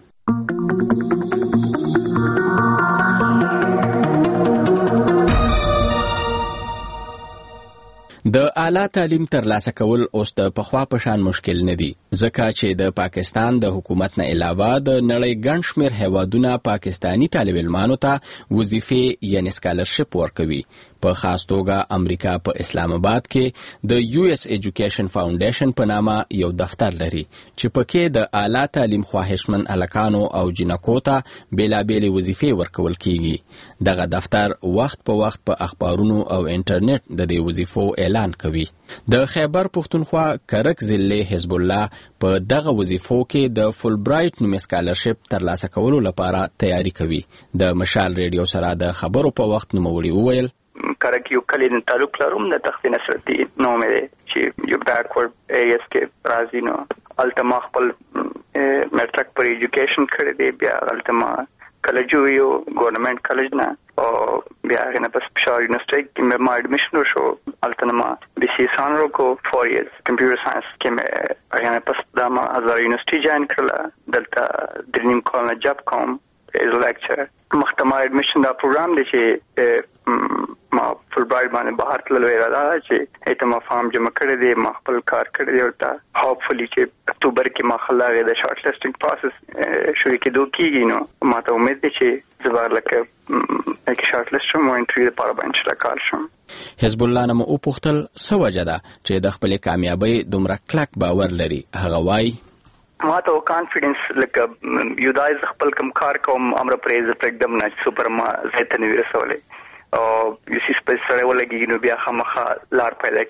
د اعلی تعلیم ترلاسه کول اوس د پخوا په شان مشکل نه دي ځکه چې د پاکستان د حکومت نه علاوه د نړۍ ګڼ شمېر هیوادونه پاکستانی طالب علمانو ته وظیفې یعنې سکالرشپ ورکوي. په خاص توګه امریکا په اسلام آباد کې د یو اس ایجوکیشن فاونډیشن په نامه یو دفتر لري چې پکې د اعلی تعلیم خواهشمن هلکانو او جنکو ته بیلابېلې وظیفې ورکول کیږي. دغه دفتر وخت په وخت په اخبارونو او انټرنیټ د دې وظیفو اعلان کوي. د خیبر پښتونخوا کرک ضلع حزب الله په دغه وظیفو کې د فول برایټ نومې سکالرشپ ترلاسه کولو لپاره تیاری کوي. د مشال ریډیو سره د خبرو په وخت نوموړي وویل کرک یو کلی د تعلق لرم د تختی نصرتی نوم دی چې یو بیکورډ ایریاز کې راځي نو التما خپل میټرک پر ایجوکیشن کړی دی بیا التما کالج یو ګورنمنت کالج نه او بیا هغه پس پشاور یونیورسيټي کې ما اډمیشن وشو التما بي سي سانرو کو 4 ایئرز کمپیوټر ساينس کې هغه پس د ما ازار یونیورسيټي جوائن کړل دلته درنیم کالج جاب کوم از لیکچر مختما اډمیشن دا پروګرام دی چې ما فول برایټ باندې بهر تللو اراده چې ایته ما فارم جمع کړی دی ما خپل کار کړی دی او ته هوپفلی چې اکتوبر کې ما خلاغه د شارټ لیسټینګ پروسس شروع کېدو کېږي نو ما ته امید دی چې زبر لکه کې شارټ لیسټ مو انټری لپاره باندې شراکت شم. حزب الله نو او پختل سو وجدا چې د خپل کامیابی دومره کلک باور لري. هغه وای ما ته کانفیډنس لکه یو دای خپل کم کار کوم امر پریز پرګدم نه سپر ما زیته نه ورسولې او یو سی سپیشل ولګي نو بیا خامخا لار پیدا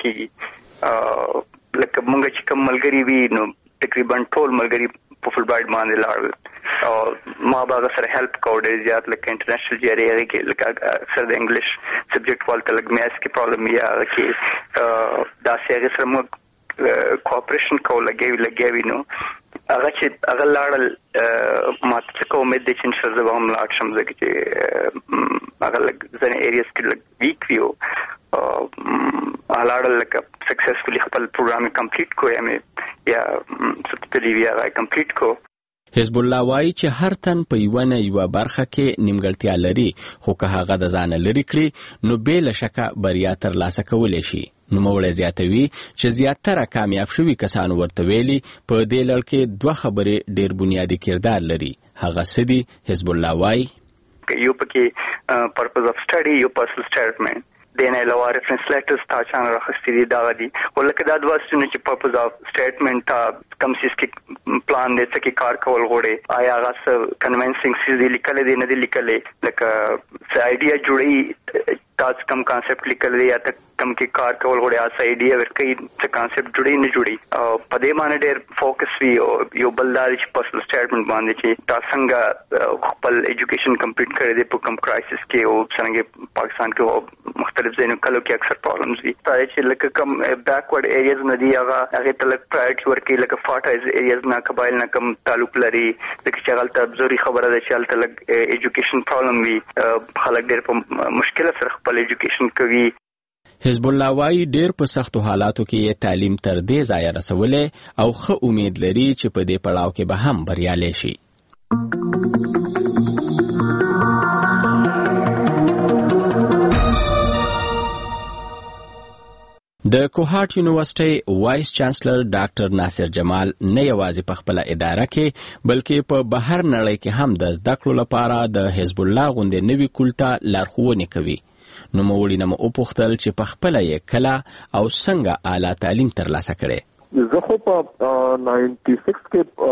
کیږي لکه مونږ چې کوم ملګری وي نو تقریبا ټول ملګری په فول برایټ باندې لاړ او ما باغ سره هیلپ کوډ زیات لکه انټرنیشنل جری هغه کې لکه سره د انګلیش سبجیکټ والته لګ میث کې پرابلم یا کې دا سره سره مو کوآپریشن لګوي نو هغه چې هغه لاړل ما ته کوم د چې نشه زبام لاړ شم ځکه چې هغه ځنې ایریاز کې لګ ویک ویو لاړل لکه سکسسفلی خپل پروګرام کمپلیټ کوی مې یا ستوري بیا کمپلیټ کو. حزب الله وایي چې هر تن په یوه برخه کې نیمګړتیا لري، خو که هغه د ځانه لرې کړي نو بې له شکه بریا ترلاسه کولی شي. نوموړی زیاتوي چې زیاتره کامیاب شوي کسانو ورته ویلي په دې لړ کې 2 خبرې ډېر بنیادي کردار لري. هغه څه دي؟ حزب الله وایي یو پکې پرپز اف سټډي، یو پرسنل سټیټمنټ، د نه علاوه ریفرنس لیټرز تا چانه راخستې دي دا دي. ولکه دا د واسطه چې پرپز اف سټیټمنټ کم سیس کې پلان دې څه کې کار کول غوړي، آیا هغه کنوینسینګ سیز دي لیکل دي نه دي لیکل، لکه څه آیډیا جوړي تاسو کم کانسپټ لیکل دی یا ته کم کې کار کول غوړي، آسا آیډیا ورکړي څه کانسپټ جوړي نه جوړي. په دې باندې ډېر فوکس وی او یو بل دا چې پرسنل سټیټمنټ باندې چې تاسو څنګه خپل ایجوکیشن کمپلیټ کړی دی په کم کرایسس کې او څنګه پاکستان کې مختلف ځایونو کې اکثر پرابلمز دي. دا چې لکه کم بیکورډ ایریاز نه دي هغه ته لک پرایورټي ورکړي، لکه فارټایز ایریاز نه قبایل نه کم تعلق لري، لکه چې هغه ضروري خبره ده چې هلته لک ایجوکیشن پرابلم وي، خلک ډېر په مشکل سره خپل ایجوکیشن کوي. حزب الله وایي ډېر په سختو حالاتو کې یې تعلیم تر دې ځایه رسولی او ښه امید لري چې په دې پړاو کې به هم بریالی شي. د کوهاټ یونیورسيټي وایس چانسلر ډاکټر ناصر جمال نه یوازې په خپل اداره کې بلکې په بهر نړۍ کې هم د زده کړو لپاره د حزب الله غوندې نوي کلتا لارښوونې کوي. نو موړي نه وپوښتل چې په خپل یې کله او څنګه اعلی تعلیم ترلاسه کړي. زه خو په 96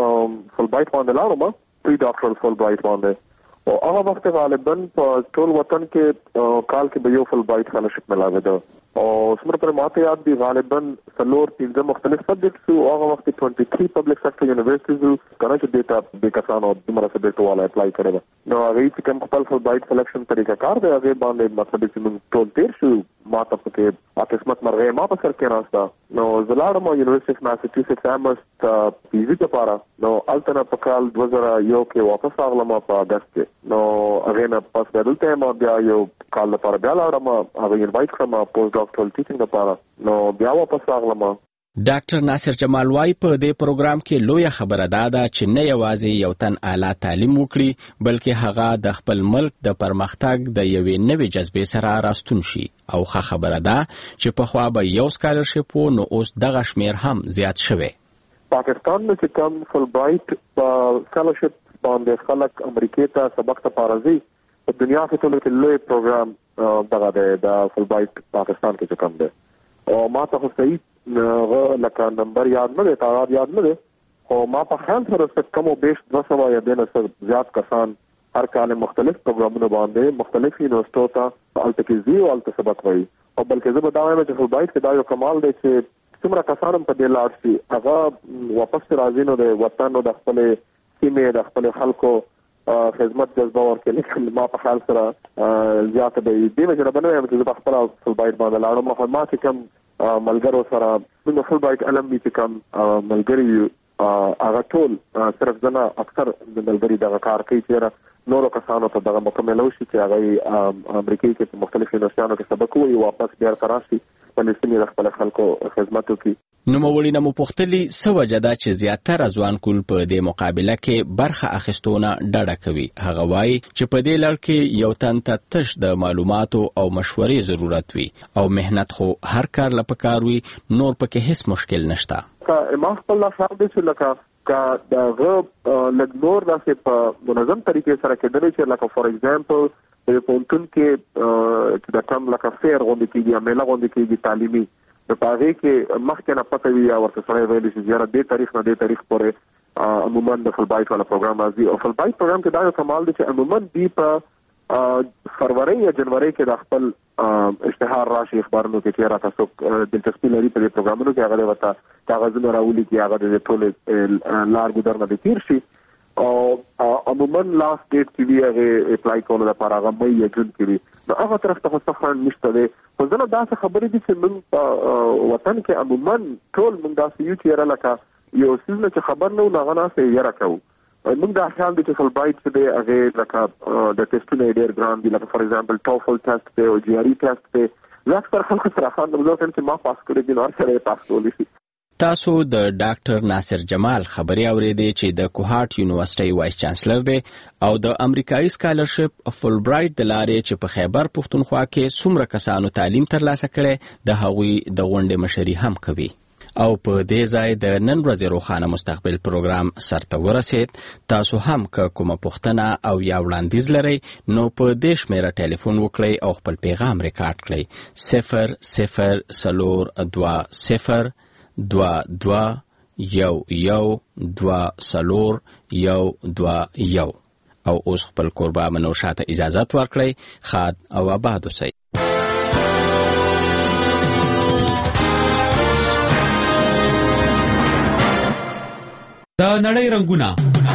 کې فولبرایټ باندې لاړم، پری ډاکټرل فولبرایټ باندې، او هغه وخت غالبا په ټول وطن کې کال کې به یو فولبرایټ فیلوشپ ملاوه او څومره پر ماته یاد دي غالبا 4-5 مختلف سبجیکټس او هغه وخت 23 پبلک سیکټر یونیورسيټیز کنه چې ډیټا د کسانو د مرسته سبجیکټ والا اپلای کړل. نو هغه چې کوم خپل فولبرایټ سلیکشن طریقه کار دی هغه باندې مطلب چې موږ ټول تیر شو، ماته پکې قسمت مرغه ما په سر کې راستا. نو زلاړم یونیورسيټي اف ماساچوسټس امرست پیزي لپاره، نو الټنا په کال 2001 کې واپس راغلم په اگست کې. نو هغه نه پس دلته ما بیا یو کال لپاره بیا لاړم، هغه انوایټ کړم پوسټ ډاکټرل ټیچینګ لپاره، نو بیا واپس راغلم. ډاکټر ناصر جمال وای په دې پروګرام کې لویه خبره ده چې نه یوازې یو تن اعلی تعلیم وکړي بلکې هغه د خپل ملک د پرمختګ د یوې نوې جذبې سره راستون شي، او ښه خبره ده چې پخوا به یو سکالرشپ و نو اوس دغه شمیر هم زیات شوی. پاکستان کې کم فولبرایټ په سکالرشپ باندې خلک امریکا ته سبق ته پارځي، په دنیا کې ټول کې لوی پروګرام دغه د فولبرایټ پاکستان کې کم دی. او ما ته صحیح لکه نمبر یاد نه دی، تعداد یاد نه دی، خو ما په خیال سره کم او بیش 200 یا دینه زیات کسان هر کال مختلف پروګرامونه باندې مختلف یونیورسيټو ته الته کې زی او الته سبق وایي. او بلکې زه به دا وایم چې فولبرایټ کې دا یو کمال دی چې څومره کسان په دې لاړ شي هغه واپس راځي نو د وطن او د خپل سیمې د خپل خلکو خدمت جذبه ورکړي. ما په خیال سره زیات دی دې وجه نه بنوي چې په خپل فولبرایټ باندې لاړم، خو ما چې کوم ملګرو سره موږ فولبرایټ علم دي چې کوم ملګری هغه ټول صرف ځنه اکثر د ملګری دغه کار کوي چې نورو کسانو ته دغه مکمل شي چې هغه امریکای کې په مختلف یونیورسيټانو کې سبق وایي، واپس بیا راشي په لسنی خپل خلکو خدمت وکړي. نو موړي نه مپوښتلي څه وجه ده چې زیاتره ځوان کول په دې مقابله کې برخه اخیستونه ډډه کوي. هغه وایي چې په دې لړ کې یو تن ته تش د معلوماتو او مشورې ضرورت وي او مهنت خو هر کار لپاره کار وي، نور پکې هیڅ مشکل نشته. ما خپل خیال دی چې لکه دغه لګنور داسې په منظم طریقې سره کېدلی چې لکه فور ایگزامپل په پونتون کې د کم لکه فیر غونډې کېږي، میله غونډې کېږي تعلیمي، د هغې کې مخکې نه پته وي یا ورته سړی ویلی شي یاره دې تاریخ نه دې تاریخ پورې عموما د فولبرایټ والا پروګرام راځي. او فولبرایټ پروګرام کې دا یو کمال دی چې عموما دوی په فروری یا جنوري کې د خپل اشتهار راشي اخبارونو کې چې تاسو دلچسپي لري په دې پروګرامونو کې هغه ورته کاغذونه راولي چې هغه د ټول لار ګذر نه تیر شي. او عموما لاست ډیټ کې وی هغه اپلای کولو لپاره هغه مې یا جون کې وي. نو هغه طرف ته څه خان نشته دی. خو زه دا څه خبرې دي چې موږ په وطن کې عموما ټول موږ داسې یو چې لکه یو څه چې خبر نه و نه څه یې راکو. موږ دا خیال دي چې فولبرایټ چې دی هغه لکه د ټیسټونو ډېر ګران دي، لکه فار ایگزامپل ټوفل ټیسټ دی او جی آر ای ټیسټ دی. زه اکثر خلکو سره خاندم چې ما پاس کړی دي نو هر سره یې پاس کولی شي. تاسو د ډاکټر ناصر جمال خبري اوریدې چې د کوهارت یونیورسيټي وایس چانسلر دی او د امریکایي سکالرشپ فول برایټ د لارې چې په خیبر پښتونخوا کې څومره کسانو تعلیم ترلاسه کړي د هغوی د غونډې مشري هم کوي. او په دې ځای د نن ورځې روښانه مستقبل پروګرام سرته ورسید. تاسو هم که کومه پوښتنه او یا وړاندیز لرئ نو په دې شمیره ټلیفون وکړئ او خپل پیغام ریکارډ کړئ 0020 22 او اوس خپل کوربه منو شاته اجازت ورکړئ. خاد او آباد اوسئ. د نړۍ رنگونه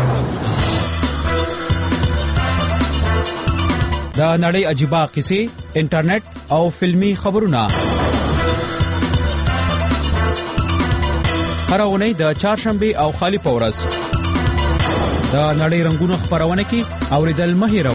د نړۍ عجیبه قصې، انټرنیټ او فلمی خبرونه هر اونۍ د چهارشنبه او خالی په ورځ د نړۍ رنگونو خبرونه کې اوریدل مه هېروئ.